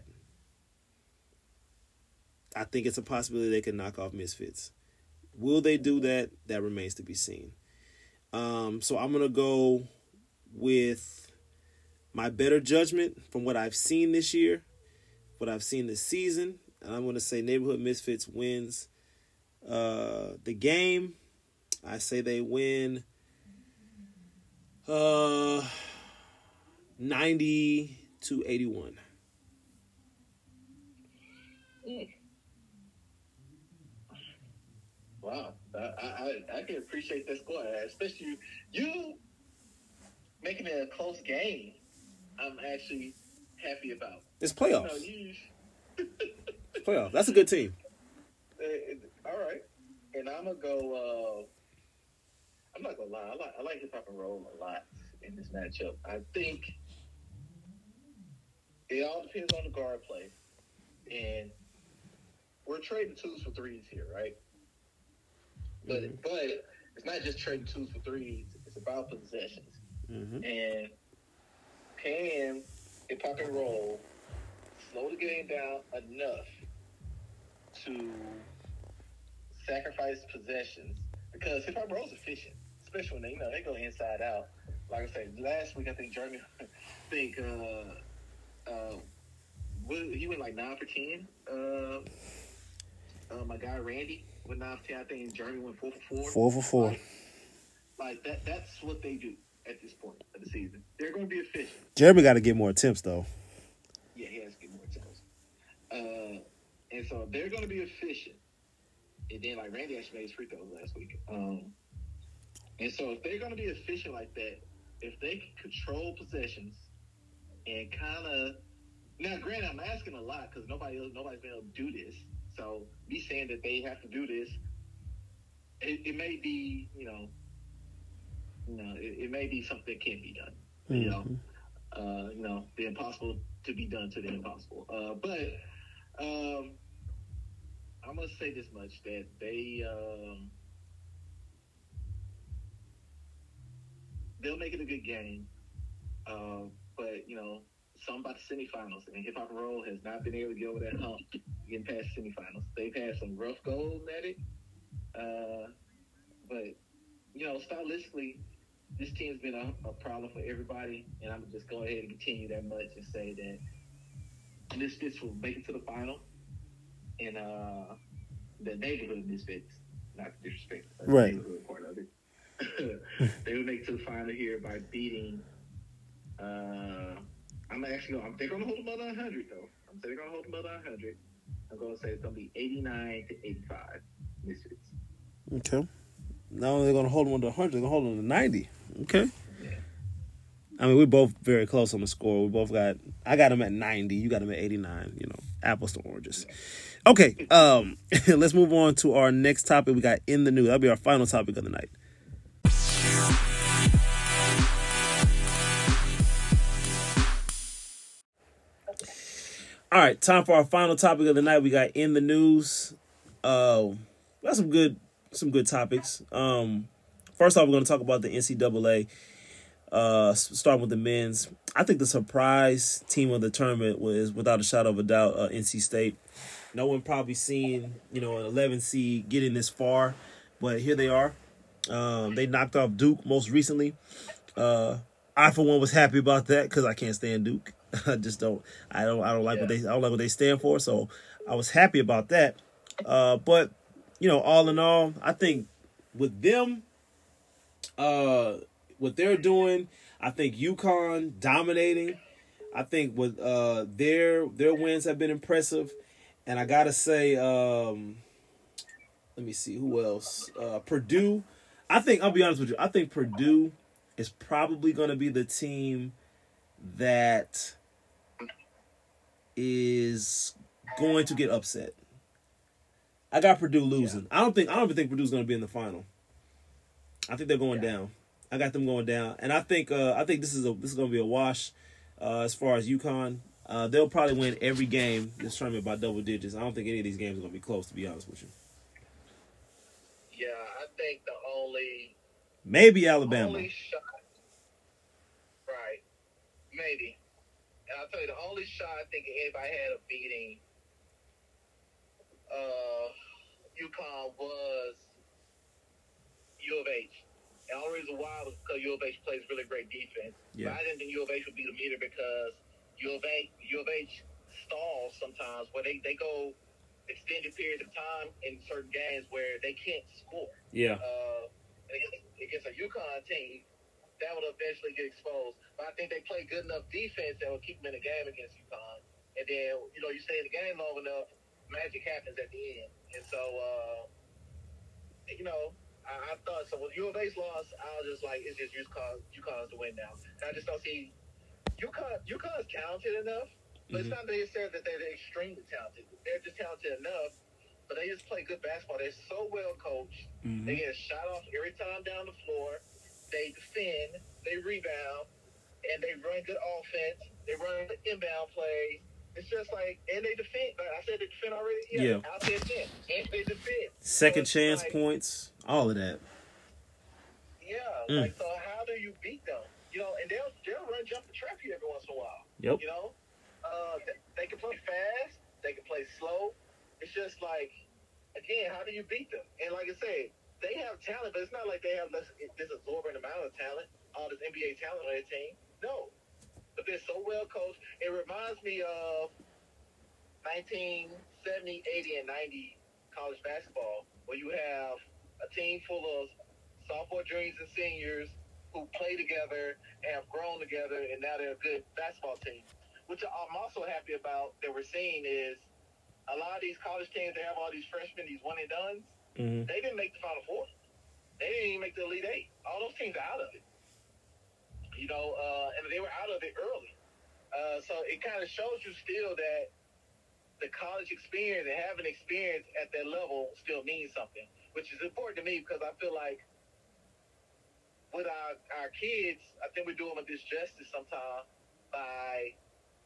I think it's a possibility they can knock off Misfits. Will they do that? That remains to be seen. Um, so I'm gonna go with my better judgment from what I've seen this year, what I've seen this season, and I'm gonna say Neighborhood Misfits wins uh, the game. I say they win uh, ninety to eighty-one. Mm. Wow, I, I I can appreciate that score, especially you, you making it a close game. I'm actually happy about. It's playoffs. You know, you... playoffs. That's a good team. Uh, all right, and I'm gonna go. Uh, I'm not gonna lie. I like I like hip hop and roll a lot in this matchup. I think it all depends on the guard play, and we're trading twos for threes here, right? But mm-hmm. but it's not just trading twos for threes. It's about possessions. Mm-hmm. And can hip hop and roll slow the game down enough to sacrifice possessions? Because hip hop and roll is efficient, especially when they you know they go inside out. Like I said, last week I think Jeremy, I think uh, uh, he went like nine for ten. Uh, uh, my guy Randy went nine for ten. I think Jeremy went four for four. Four for four. Like, like that. That's what they do at this point of the season. They're going to be efficient. Jeremy got to get more attempts though. Yeah, he has to get more attempts. Uh, and so they're going to be efficient. And then like Randy actually made his free throws last week. Um, and so if they're going to be efficient like that, if they can control possessions and kind of now, granted, I'm asking a lot because nobody else, nobody's been able to do this. So me saying that they have to do this, it, it may be, you know, you know, it, it may be something that can't be done. Mm-hmm. You know, uh, you know, the impossible to be done to the impossible. Uh, but um, I'm gonna say this much that they um, they'll make it a good game. Uh, but you know. Some about the semifinals, and hip hop and roll has not been able to get over that hump, getting past semifinals. They've had some rough goals at it, uh, but you know, stylistically, this team's been a, a problem for everybody. And I'm just go ahead and continue that much and say that this this will make it to the final, and uh, the neighborhood misfits, not to disrespect the right. neighborhood part of it, they will make it to the final here by beating. Uh, I'm actually going. They're going to hold them under one hundred, though. I'm saying they're going to hold them under one hundred. I'm going to say it's going to be eighty-nine to eighty-five. Misfits. Okay. Not only are they going to hold them under one hundred, they're going to hold them under ninety. Okay. Yeah. I mean, we're both very close on the score. We both got. I got them at ninety. You got them at eighty-nine. You know, apples to oranges. Yeah. Okay. Um, let's move on to our next topic. We got in the news. That'll be our final topic of the night. All right, time for our final topic of the night. We got in the news. Uh, we got some good, some good topics. Um, first off, we're going to talk about the N C double A. Uh, starting with the men's, I think the surprise team of the tournament was, without a shadow of a doubt, uh, N C State. No one probably seen, you know, an eleven seed getting this far, but here they are. Um, they knocked off Duke most recently. Uh, I, for one, was happy about that because I can't stand Duke. I just don't. I don't. I don't like yeah. what they. I don't like what they stand for. So I was happy about that. Uh, but you know, all in all, I think with them, uh, what they're doing, I think UConn dominating. I think with uh, their their wins have been impressive, and I gotta say, um, let me see who else. Uh, Purdue. I think I'll be honest with you. I think Purdue is probably going to be the team that is going to get upset. I got Purdue losing. Yeah. I don't think I don't even think Purdue's going to be in the final. I think they're going yeah. down. I got them going down, and I think uh, I think this is a this is going to be a wash uh, as far as UConn. Uh, they'll probably win every game this tournament by double digits. I don't think any of these games are going to be close, to be honest with you. Yeah, I think the only maybe Alabama. Only shot, right? Maybe. And I'll tell you, the only shot I think anybody had of beating uh, UConn was U of H. And the only reason is a while because U of H plays really great defense. Yeah. But I didn't think U of H would be the meter because U of H, U of H stalls sometimes where they, they go extended periods of time in certain games where they can't score. Yeah. Uh, against a UConn team, that would eventually get exposed. But I think they play good enough defense that will keep them in the game against UConn. And then, you know, you stay in the game long enough, magic happens at the end. And so, uh, you know, I, I thought, so when U of H lost, I was just like, it's just UConn, UConn's to win now. And I just don't see, UConn, UConn's talented enough, but mm-hmm. it's not necessarily that they're extremely talented. They're just talented enough, but they just play good basketball. They're so well coached. Mm-hmm. They get a shot off every time down the floor. They defend, they rebound, and they run good offense. They run inbound plays. It's just like, and they defend. I said they defend already? Yeah. yeah. I said defend. And they defend. Second so chance like, points, all of that. Yeah. Mm. Like, so how do you beat them? You know, and they'll, they'll run jump the trap you every once in a while. Yep. You know? Uh, they, they can play fast. They can play slow. It's just like, again, how do you beat them? And like I said, they have talent, but it's not like they have this, this absorbent amount of talent, all this N B A talent on their team. No. But they're so well coached. It reminds me of nineteen seventy, eighty, and ninety college basketball, where you have a team full of sophomore, juniors, and seniors who play together and have grown together, and now they're a good basketball team. Which I'm also happy about that we're seeing is a lot of these college teams that have all these freshmen, these one and dones, mm-hmm. they didn't make the Final Four. They didn't even make the Elite Eight. All those teams are out of it. You know, uh, and they were out of it early. Uh, so it kind of shows you still that the college experience and having experience at that level still means something, which is important to me because I feel like with our, our kids, I think we're doing them a disjustice sometimes by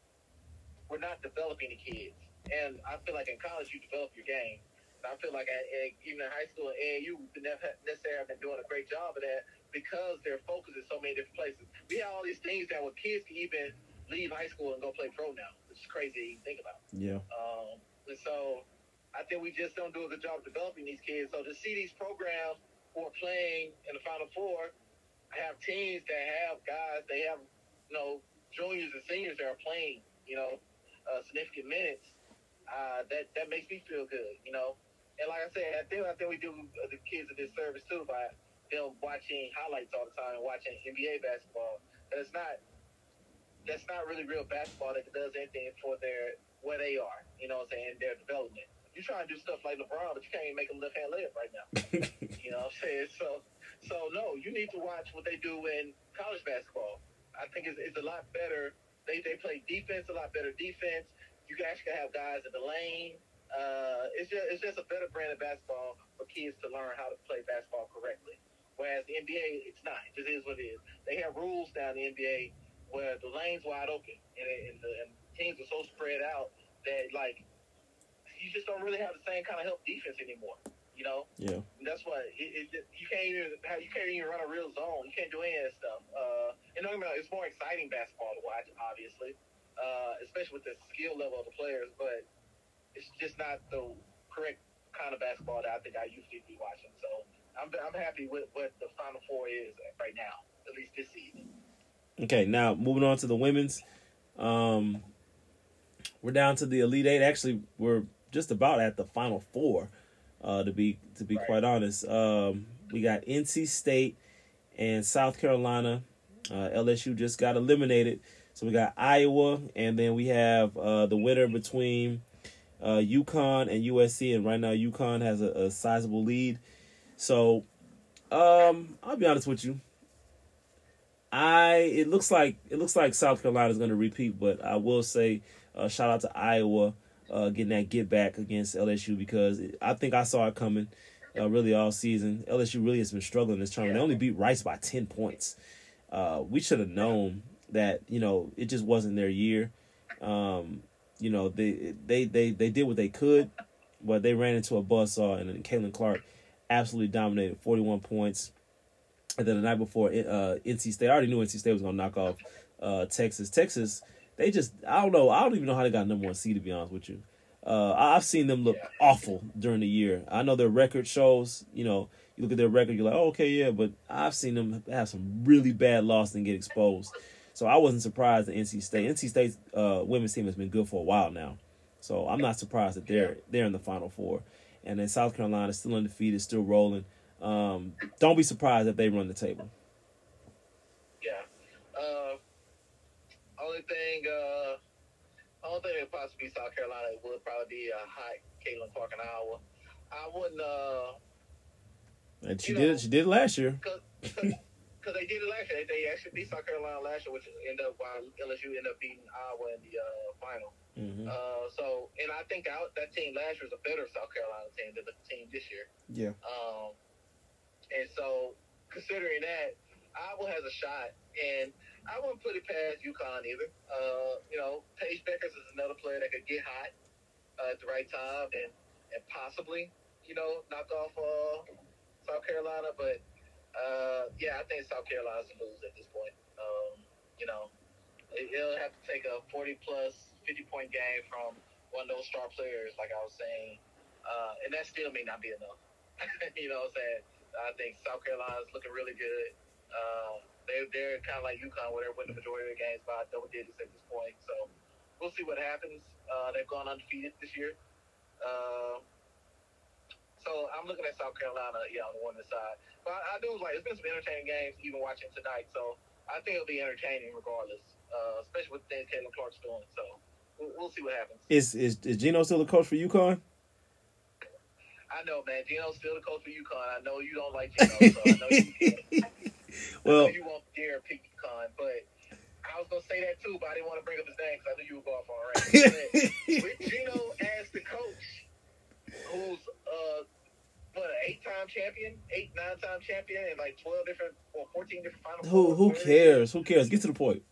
we're not developing the kids. And I feel like in college, you develop your game. And I feel like at, at, even in high school and A A U, we never necessarily have been doing a great job of that because their focus is so many different places. We have all these things that where kids can even leave high school and go play pro now, which is crazy to even think about. Yeah. Um, and so I think we just don't do a good job of developing these kids. So to see these programs who are playing in the Final Four have teams that have guys, they have, you know, juniors and seniors that are playing, you know, uh, significant minutes, uh, that, that makes me feel good, you know. And like I said, I think, I think we do the kids a disservice too by them watching highlights all the time and watching N B A basketball. And it's not, that's not really real basketball that does anything for their, where they are, you know what I'm saying, their development. You try to do stuff like LeBron, but you can't even make a left-hand layup right now. You know what I'm saying? So, so no, you need to watch what they do in college basketball. I think it's, it's a lot better. They they play defense, a lot better defense. You can actually have guys in the lane. Uh, it's just it's just a better brand of basketball for kids to learn how to play basketball correctly. Whereas the N B A, it's not. It just is what it is. They have rules down in the N B A where the lane's wide open and, and, the, and teams are so spread out that like you just don't really have the same kind of help defense anymore. You know. Yeah. And that's why it, it, you can't even you can't even run a real zone. You can't do any of that stuff. Uh, and don't get me wrong, it's more exciting basketball to watch, obviously, uh, especially with the skill level of the players. But it's just not the correct kind of basketball that I think I usually be watching. So I'm I'm happy with what the Final Four is right now, at least this season. Okay, now moving on to the women's. Um, we're down to the Elite Eight. Actually, we're just about at the Final Four. Uh, to be to be right. quite honest, um, we got N C State and South Carolina. Uh, L S U just got eliminated, so we got Iowa, and then we have uh, the winner between uh, UConn and U S C. And right now, UConn has a, a sizable lead. So, um, I'll be honest with you. I it looks like it looks like South Carolina is going to repeat, but I will say uh, shout out to Iowa. Uh, getting that get back against L S U because it, I think I saw it coming uh, really all season. L S U really has been struggling this tournament. They only beat Rice by ten points. Uh, we should have known that, you know, it just wasn't their year. Um, you know, they, they they they did what they could, but they ran into a buzzsaw, and then Caitlin Clark absolutely dominated, forty-one points. And then the night before, uh, N C State, I already knew N C State was going to knock off uh, Texas. Texas, they just, I don't know, I don't even know how they got number one seed, to be honest with you. Uh, I've seen them look Yeah. awful during the year. I know their record shows, you know, you look at their record, you're like, oh, okay, yeah, but I've seen them have some really bad losses and get exposed. So I wasn't surprised at N C State. N C State's uh, women's team has been good for a while now. So I'm not surprised that they're they're in the Final Four. And then South Carolina still undefeated, still rolling. Um, don't be surprised if they run the table. Yeah. Uh, only thing, uh, only thing that would possibly be South Carolina would probably be a hot Caitlin Clark in Iowa. I wouldn't. Uh, And she you did know, it. She did it last year. Because they did it last year. They, they actually beat South Carolina last year, which ended up while L S U ended up beating Iowa in the uh, final. Mm-hmm. Uh, so, and I think that, that team last year was a better South Carolina team than the team this year. Yeah. Um, and so, considering that, Iowa has a shot, and I wouldn't put it past UConn either. Uh, you know, Paige Beckers is another player that could get hot uh, at the right time and, and possibly, you know, knock off uh, South Carolina. But, uh, yeah, I think South Carolina's to lose at this point. Um, you know, it, it'll have to take a forty-plus, fifty-point game from one of those star players, like I was saying. Uh, and that still may not be enough. You know what I'm saying? I think South Carolina's looking really good. Uh, they, they're kind of like UConn, where they're winning the majority of the games by double digits at this point. So we'll see what happens. Uh, they've gone undefeated this year. Uh, so I'm looking at South Carolina, yeah, on the one side. But I, I do like, it's been some entertaining games, even watching tonight. So I think it'll be entertaining regardless, uh, especially with things Caitlin Clark's doing. So we'll, we'll see what happens. Is is is Gino still the coach for UConn? I know, man. Gino's still the coach for UConn. I know you don't like Gino, so I know you Well, I know you won't dare pick UConn, but I was gonna say that too, but I didn't want to bring up his name because I knew you were going for it. Right? With Gino as the coach, who's uh what an eight-time champion, eight, nine-time champion, and like twelve different or fourteen different final. Who who cares? Who cares? Get to the point.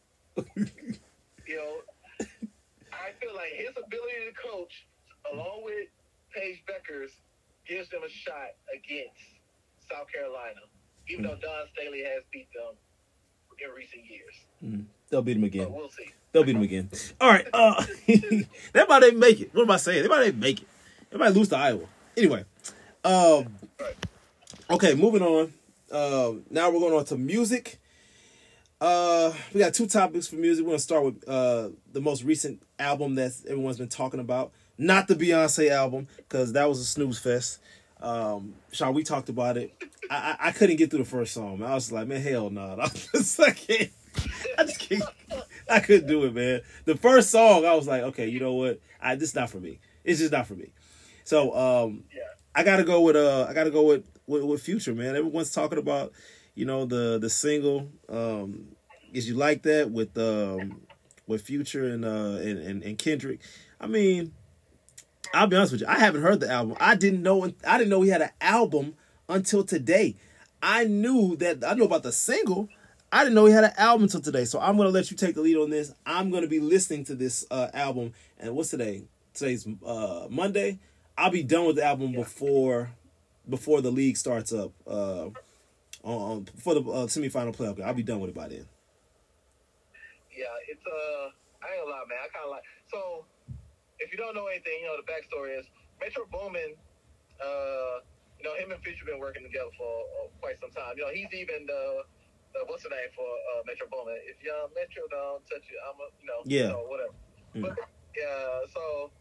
You know, I feel like his ability to coach, along with Paige Beckers, gives them a shot against South Carolina, even though Don Staley has beat them in recent years. Mm, they'll beat them again. But we'll see. They'll beat them again. All right. Uh, they might even make it. What am I saying? They might even make it. They might lose to Iowa. Anyway. Um, okay, moving on. Uh, now we're going on to music. Uh, we got two topics for music. We're going to start with uh, the most recent album that everyone's been talking about. Not the Beyonce album, because that was a snooze fest. Um, Sean, we talked about it. I, I I couldn't get through the first song. Man. I was like, man, hell no. Nah. I just I can't. I just can't. I couldn't do it, man. The first song, I was like, okay, you know what? I this is not for me. It's just not for me. So um, Yeah. I gotta go with uh, I gotta go with, with with Future, man. Everyone's talking about, you know, the the single. Um, is you like that with um with Future and uh and, and, and Kendrick? I mean, I'll be honest with you. I haven't heard the album. I didn't know. I didn't know he had an album until today. I knew that. I knew about the single. I didn't know he had an album until today. So I'm gonna let you take the lead on this. I'm gonna be listening to this uh, album. And what's today? Today's uh, Monday. I'll be done with the album Yeah. before before the league starts up. Uh, on for the uh, semifinal playoff game. I'll be done with it by then. Yeah, it's uh, I ain't gonna lie, man. I kind of like. So, if you don't know anything, you know the backstory is Metro Boomin. Uh, you know him and Future been working together for uh, quite some time. You know he's even the, the what's the name for uh, Metro Boomin? If young Metro don't touch you, I'm a you know Yeah. you know, whatever. Mm. But yeah, so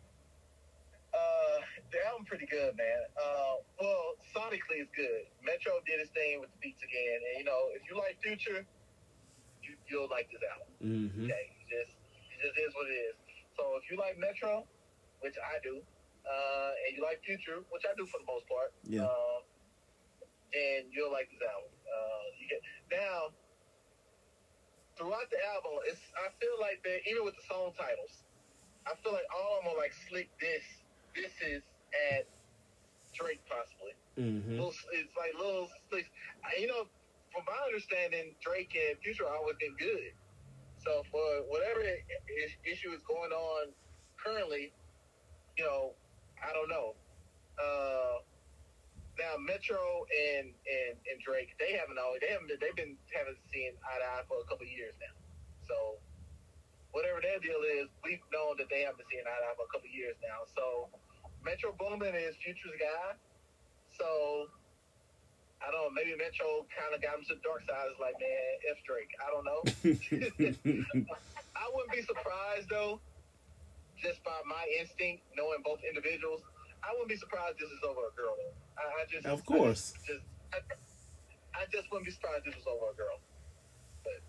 uh, the album pretty good, man. Uh, well, sonically it's good. Metro did his thing with the beats again, and you know if you like Future, you you'll like this album. Mm-hmm. Okay, it just it just is what it is. So if you like Metro, which I do, uh, and you like Future, which I do for the most part, Yeah. uh, then you'll like this album. Uh, you get now throughout the album, it's I feel like that even with the song titles, I feel like all of them are like slick. This this is at Drake possibly. Mm-hmm. Little, it's like little slicks. You know, from my understanding, Drake and Future have always been good. So for whatever issue is going on currently, you know, I don't know. Uh, now Metro and, and, and Drake, they haven't always they haven't they've been haven't seen eye to eye for a couple of years now. So whatever their deal is, we've known that they haven't seen eye to eye for a couple of years now. So Metro Boomin is Future's guy. So I don't know, maybe Metro kind of got him to the dark side. It's like, man, F Drake. I don't know. I wouldn't be surprised, though, just by my instinct, knowing both individuals. I wouldn't be surprised this is over a girl, though. I, I just, of course. I just, I, I just wouldn't be surprised this was over a girl. But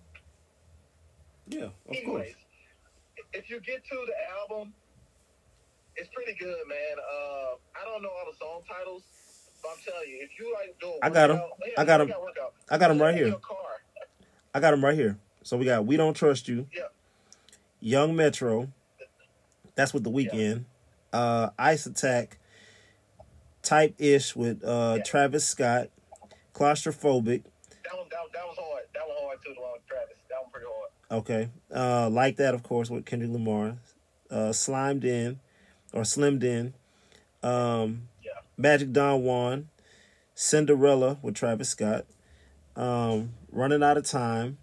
yeah, of anyways, course. If you get to the album, it's pretty good, man. Uh, I don't know all the song titles. I'm telling you, if you like doing I got him. Yeah, I got him. I got him right here. I got him right here. So we got We Don't Trust You. Yeah. Young Metro. That's with The Weeknd. Yeah. Uh, Ice Attack. Type Ish with uh, yeah. Travis Scott. Claustrophobic. That one, that, that was hard. That one hard too, the one with Travis. That one pretty hard. Okay. Uh, like that, of course, with Kendrick Lamar. Uh, Slimed In. Or Slimmed In. Um... Magic Don Juan, Cinderella with Travis Scott, um, Running Out of Time,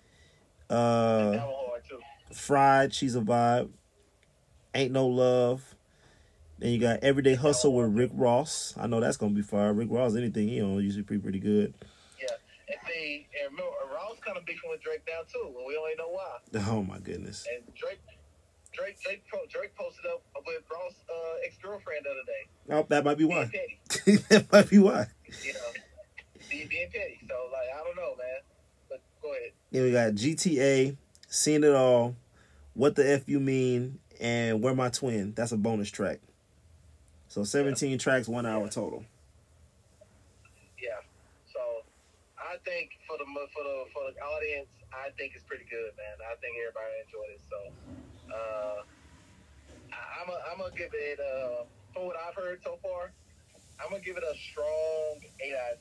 uh, Fried, She's a Vibe, Ain't No Love. Then you got Everyday Hustle with Rick Ross. I know that's gonna be fire. Rick Ross, anything he on usually pretty pretty good. Yeah, and see, and remember, Ross kind of beefing with Drake now too, and we don't even know why. Oh my goodness. And Drake. Drake, Drake, Drake posted up with Ross' uh, ex-girlfriend the other day. Oh, that might be why. Petty. That might be why. You know, being, being petty. So, like, I don't know, man. But go ahead. Then we got G T A, Seen It All, What the F You Mean, and Where My Twin. That's a bonus track. So seventeen yeah. tracks, one hour yeah. total. Yeah. So I think for the for the for the audience, I think it's pretty good, man. I think everybody enjoyed it. So. Uh, I'm a, I'm gonna give it uh, from what I've heard so far, I'm gonna give it a strong eight out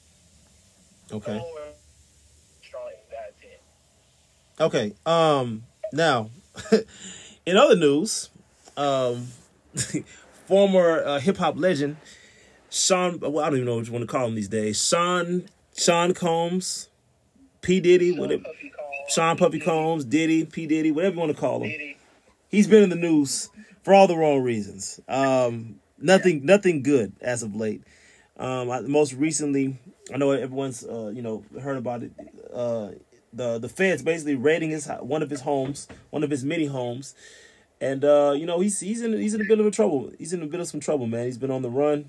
of ten. Okay. Strong eight out of ten. Okay. Um. Now, in other news, um, former uh, hip hop legend Sean. Well, I don't even know what you want to call him these days. Sean Sean Combs, P Diddy, Sean whatever. Puffy Combs, Sean Puffy Combs, Diddy, P Diddy, whatever you want to call him. Diddy. He's been in the news for all the wrong reasons. Um, nothing, yeah. nothing good as of late. Um, I, most recently, I know everyone's uh, you know heard about it. Uh, the the feds basically raiding his one of his homes, one of his many homes, and uh, you know he's he's in he's in a bit of a trouble. He's in a bit of some trouble, man. He's been on the run.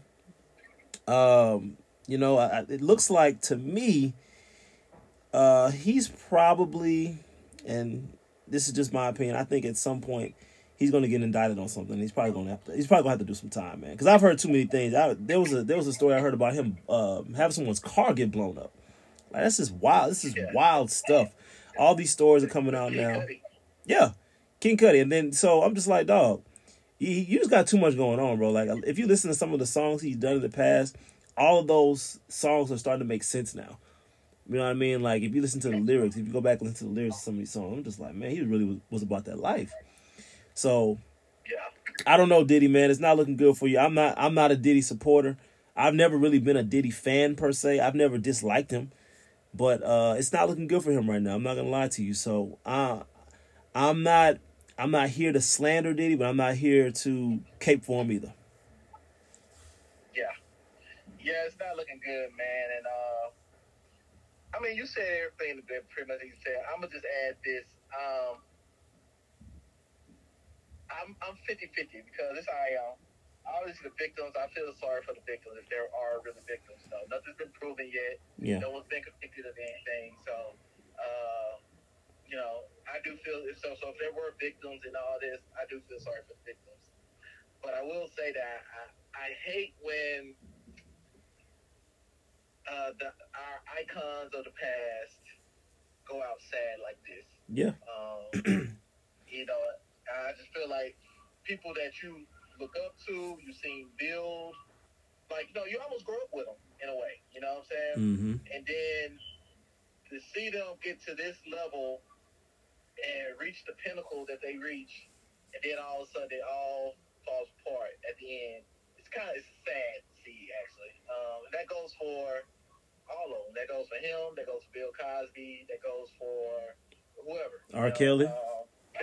Um, you know, I, it looks like to me, uh, he's probably and. This is just my opinion. I think at some point he's going to get indicted on something. He's probably going to have to. He's probably going to have to do some time, man. Because I've heard too many things. I, there was a there was a story I heard about him uh, having someone's car get blown up. Like, that's just wild. This is yeah. wild stuff. All these stories are coming out now. Cudi. Yeah, King Cudi. And then so I'm just like, dog, you, you just got too much going on, bro. Like if you listen to some of the songs he's done in the past, all of those songs are starting to make sense now. You know what I mean? Like, if you listen to the lyrics, if you go back and listen to the lyrics of some of these songs, I'm just like, man, he really was, was about that life. So, yeah. I don't know, Diddy, man. It's not looking good for you. I'm not I'm not a Diddy supporter. I've never really been a Diddy fan, per se. I've never disliked him. But uh, it's not looking good for him right now. I'm not going to lie to you. So, uh, I'm not I'm not here to slander Diddy, but I'm not here to cape for him either. Yeah. Yeah, it's not looking good, man. And, uh, I mean, you said everything that pretty much you said. I'm gonna just add this. Um, I'm I'm fifty-fifty because it's how I am. Obviously, the victims. I feel sorry for the victims if there are really victims. No, nothing's been proven yet. Yeah. No one's been convicted of anything. So, uh, you know, I do feel so. So if there were victims in all this, I do feel sorry for the victims. But I will say that I, I hate when. Uh, the our icons of the past go out sad like this. Yeah. Um, you know, I just feel like people that you look up to, you seen build, like you know, you almost grow up with them in a way. You know what I'm saying? Mm-hmm. And then to see them get to this level and reach the pinnacle that they reach, and then all of a sudden it all falls apart at the end. It's kind of it's sad. See, actually, um, and that goes for all of them. That goes for him. That goes for Bill Cosby. That goes for whoever. R. Kelly. Uh,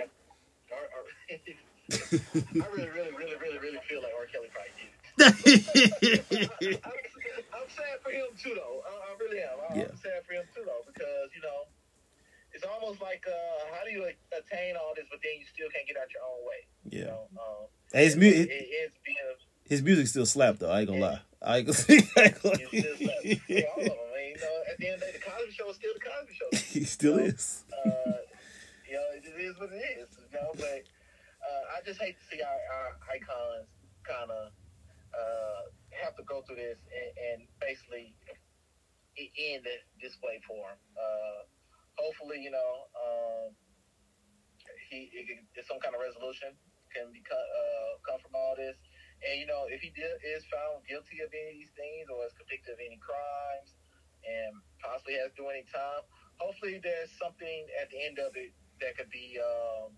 I really, really, really, really, really feel like R. Kelly probably did it. I, I'm, I'm sad for him too, though. I, I really am. I, yeah. I'm sad for him too, though, because you know, it's almost like uh, how do you attain all this, but then you still can't get out your own way? Yeah. You know? um, hey, his music, it, it, being, his music still slapped though. I ain't gonna yeah. lie. I ain't gonna. I ain't gonna it still slaps. Yeah, all of them. I mean, you know, at the end of the day, the Cosby Show is still the Cosby Show. He still you know? is. uh, you know, it just is what it is. You know, but uh, I just hate to see our, our icons kind of uh, have to go through this and, and basically end this way for him. Uh, hopefully, you know, um, he it, it, some kind of resolution can be uh, come from all this. And you know, if he did, is found guilty of any of these things or is convicted of any crimes and possibly has to do any time, hopefully there's something at the end of it that could be um,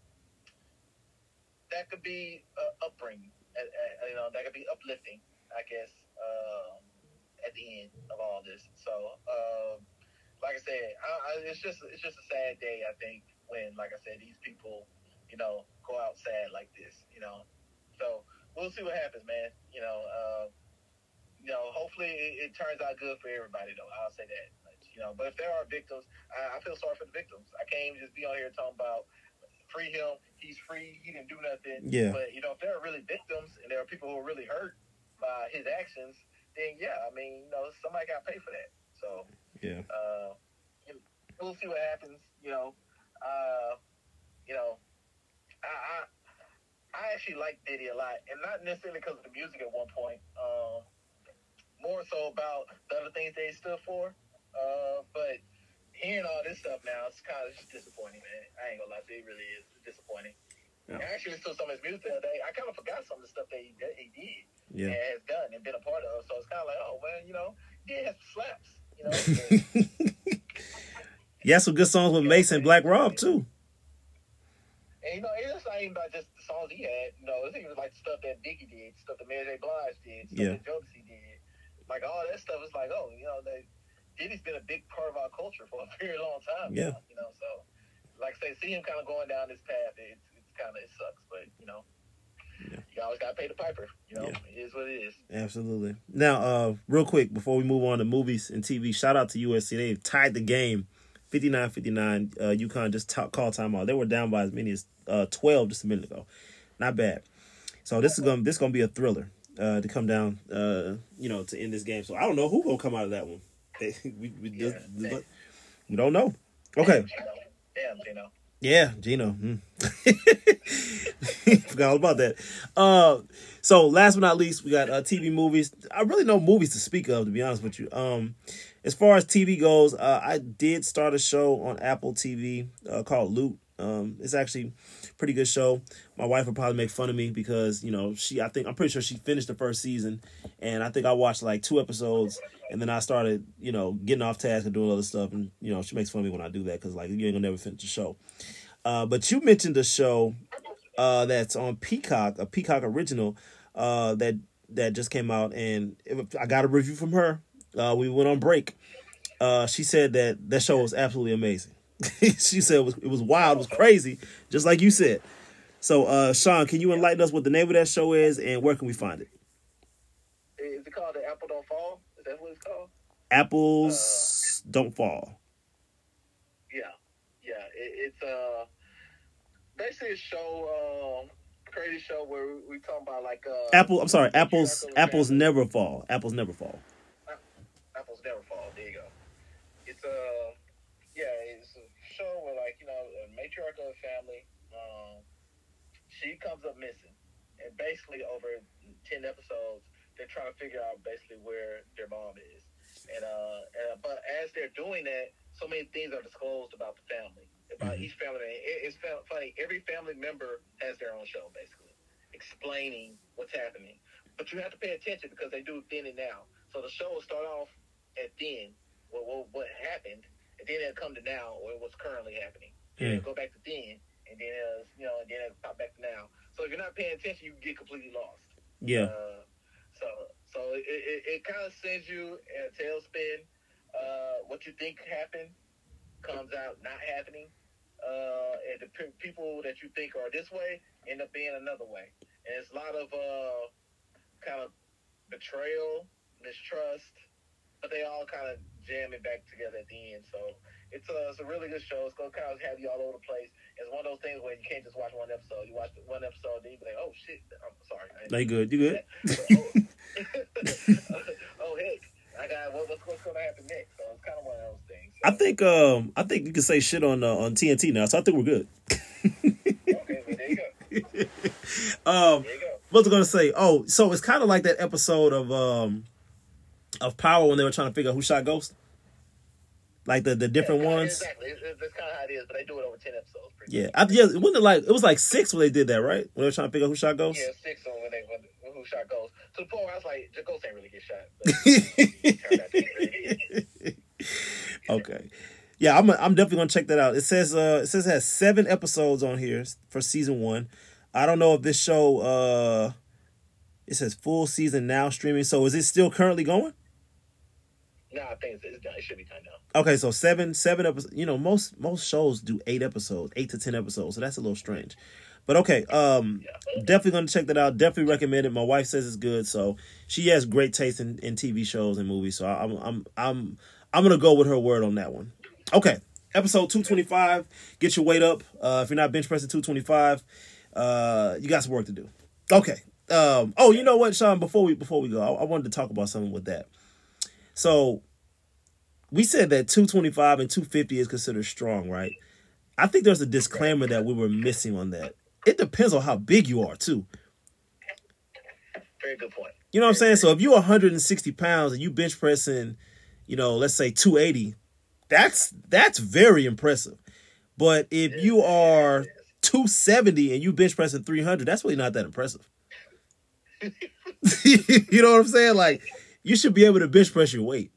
that could be uh, upbringing. Uh, uh, you know, that could be uplifting, I guess, uh, at the end of all this. So, uh, like I said, I, I, it's just it's just a sad day, I think, when, like I said, these people, you know, go out sad like this, you know. So we'll see what happens, man. You know, uh, you know, hopefully it, it turns out good for everybody, though. I'll say that. You know, but if there are victims, I, I feel sorry for the victims. I can't even just be on here talking about free him. He's free. He didn't do nothing. Yeah. But you know, if there are really victims and there are people who are really hurt by his actions, then yeah, I mean, you know, somebody got to pay for that. So yeah, uh, we'll see what happens. You know, uh, you know, I, I I actually like Diddy a lot, and not necessarily because of the music at one point. Um, more so about the other things they stood for. Uh, but hearing all this stuff now, it's kind of just disappointing, man. I ain't gonna lie to you, it really is disappointing. Yeah. I actually listened to some of his music the other day. I kind of forgot some of the stuff that he did, he did yeah. and has done and been a part of. So it's kind of like, oh, man, you know, he did have some slaps, you know. Yeah, some good songs with Mason and Black Rob, too. And, you know, it's not even about just the songs he had. You know, it's even like the stuff that Biggie did, stuff that Mary J. Blige did, stuff yeah. that Jodeci did. Like, all that stuff is like, oh, you know, they... Diddy's been a big part of our culture for a very long time. Yeah. Now, you know, so like I say, see him kind of going down this path. It's, it's kind of it sucks, but you know, yeah. you always gotta pay the piper. You know, yeah. It is what it is. Absolutely. Now, uh, real quick before we move on to movies and T V, shout out to U S C. They tied the game, fifty-nine fifty-nine. Uh, UConn just t- called timeout. They were down by as many as uh, twelve just a minute ago. Not bad. So this is gonna this gonna be a thriller uh, to come down. Uh, you know, to end this game. So I don't know who gonna come out of that one. we we, yeah, just, we don't know. Okay. Damn, Gino. Yeah, Gino. Mm. Forgot all about that. Uh, so last but not least, we got uh, T V movies. I really no movies to speak of, to be honest with you. Um, as far as T V goes, uh, I did start a show on Apple T V uh, called Loot. Um, it's actually a pretty good show. My wife would probably make fun of me because, you know, she, I think, I'm pretty sure she finished the first season. And I think I watched like two episodes and then I started, you know, getting off task and doing other stuff. And, you know, she makes fun of me when I do that because, like, you ain't gonna never finish the show. Uh, but you mentioned a show uh, that's on Peacock, a Peacock original uh, that that just came out. And it, I got a review from her. Uh, we went on break. Uh, she said that that show was absolutely amazing. She said it was, it was wild, it was crazy, just like you said. So, uh, Sean, can you enlighten us what the name of that show is and where can we find it? Is it called The Apple Don't Fall? Is that what it's called? Apples uh, Don't Fall. Yeah, yeah. It, it's uh, basically a show, um, crazy show where we, we talking about like uh, Apple. I'm sorry, apples. Apples family. never fall. Apples never fall. Apples never fall. There you go. It's a. Uh, Yeah, it's a show where, like, you know, a matriarch of a family, um, she comes up missing. And basically, over ten episodes, they're trying to figure out basically where their mom is. And, uh, and but as they're doing that, so many things are disclosed about the family, about mm-hmm. each family. It, it's funny. Every family member has their own show, basically, explaining what's happening. But you have to pay attention because they do then and now. So the show will start off at then, what, what, what happened, and then it'll come to now, or what's currently happening. Then it'll go back to then, and then it'll, you know, and then it'll pop back to now. So if you're not paying attention, you can get completely lost. Yeah. Uh, so so it, it, it kind of sends you in a tailspin. Uh, what you think happened comes out not happening. uh, and the p- people that you think are this way end up being another way. And it's a lot of uh, kind of betrayal, mistrust, but they all kind of jam it back together at the end. So it's a, it's a really good show. It's going to kind of have you all over the place. It's one of those things where you can't just watch one episode. You watch one episode, then you be like, oh, shit. I'm sorry. They good. You good? oh, oh, heck. I got what, what's, what's going to happen next. So it's kind of one of those things. So, I think um I think you can say shit on uh, on T N T now, so I think we're good. okay, well, there you go. um, there you go. What was I going to say? Oh, so it's kind of like that episode of um of Power when they were trying to figure out who shot Ghost. Like the, the different yeah, ones. Exactly. It's, it's kind of how it is, but they do it over ten episodes. Yeah, I, yeah. It wasn't like it was like six when they did that, right? When they were trying to figure out who shot Ghost. Yeah, six on when they when, who shot Ghost. To the point where I was like, the Ghost ain't really get shot. But okay. Yeah, I'm I'm definitely gonna check that out. It says uh it says it has seven episodes on here for season one. I don't know if this show uh it says full season now streaming. So is it still currently going? No, I think it's, it's done. It should be done now. Okay, so seven seven episodes. You know, most most shows do eight episodes, eight to ten episodes. So that's a little strange. But okay, um, yeah. Definitely gonna check that out. Definitely recommend it. My wife says it's good, so she has great taste in, in T V shows and movies. So I'm I'm I'm I'm gonna go with her word on that one. Okay, episode two twenty-five. Get your weight up. Uh, if you're not bench pressing two twenty-five, uh, you got some work to do. Okay. Um, oh, you know what, Sean? Before we before we go, I, I wanted to talk about something with that. So we said that two twenty-five and two fifty is considered strong, right? I think there's a disclaimer that we were missing on that. It depends on how big you are, too. Very good point. You know what I'm saying? So if you're one hundred sixty pounds and you bench pressing, you know, let's say two eighty, that's that's very impressive. But if you are two seventy and you bench pressing three hundred, that's really not that impressive. You know what I'm saying? Like, you should be able to bench press your weight.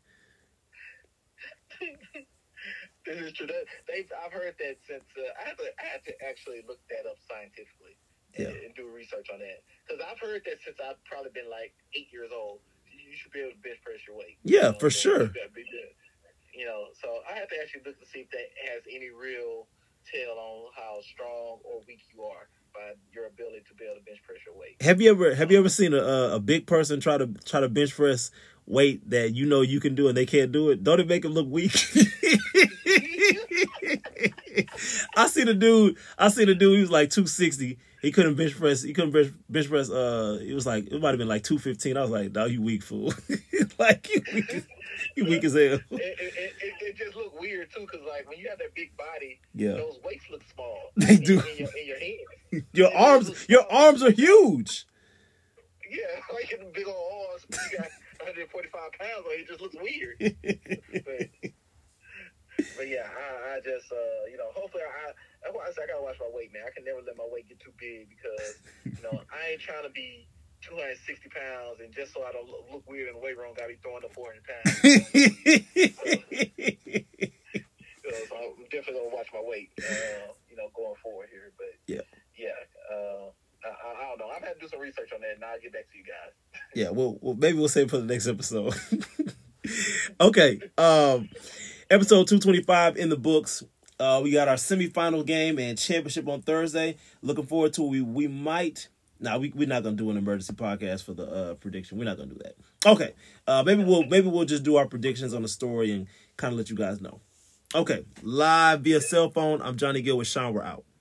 This is true. They've, I've heard that since uh, I had to, I had to actually look that up scientifically and, yeah. and do research on that, because I've heard that since I've probably been like eight years old. You should be able to bench press your weight. Yeah, you know, for so sure. You know, so I have to actually look to see if that has any real tell on how strong or weak you are by your ability to be able to bench press your weight. Have you ever have you ever seen a a big person try to try to bench press weight that you know you can do and they can't do it? Don't it make them look weak? I see the dude. I see the dude. He was like two sixty. He couldn't bench press. He couldn't bench, bench press. Uh, it was like it might have been like two fifteen. I was like, "Dog, you weak fool." Like you weak, as, you weak as hell. It, it, it, it just looked weird too, because like when you have that big body, yeah, those weights look small. They do. In your, in your hands. Your and arms. Your arms are huge. Yeah, like in the big old arms. You got one hundred forty-five pounds, like it just looks weird. but, but yeah, I, I just uh, you know, hopefully I. That's why I said I gotta watch my weight, man. I can never let my weight get too big because you know I ain't trying to be two hundred sixty pounds and just so I don't look, look weird in the weight room, gotta be throwing up four hundred pounds. so, so I'm definitely gonna watch my weight, uh, you know, going forward here. But yeah, yeah, uh, I, I don't know. I'm gonna have to do some research on that, and I'll get back to you guys. Yeah, well, well maybe we'll save it for the next episode. Okay, um, episode two twenty-five in the books. Uh, we got our semifinal game and championship on Thursday. Looking forward to it. We we might. Nah, we we're not gonna do an emergency podcast for the uh, prediction. We're not gonna do that. Okay. Uh, maybe we'll maybe we'll just do our predictions on the story and kind of let you guys know. Okay. Live via cell phone. I'm Johnny Gill with Sean. We're out.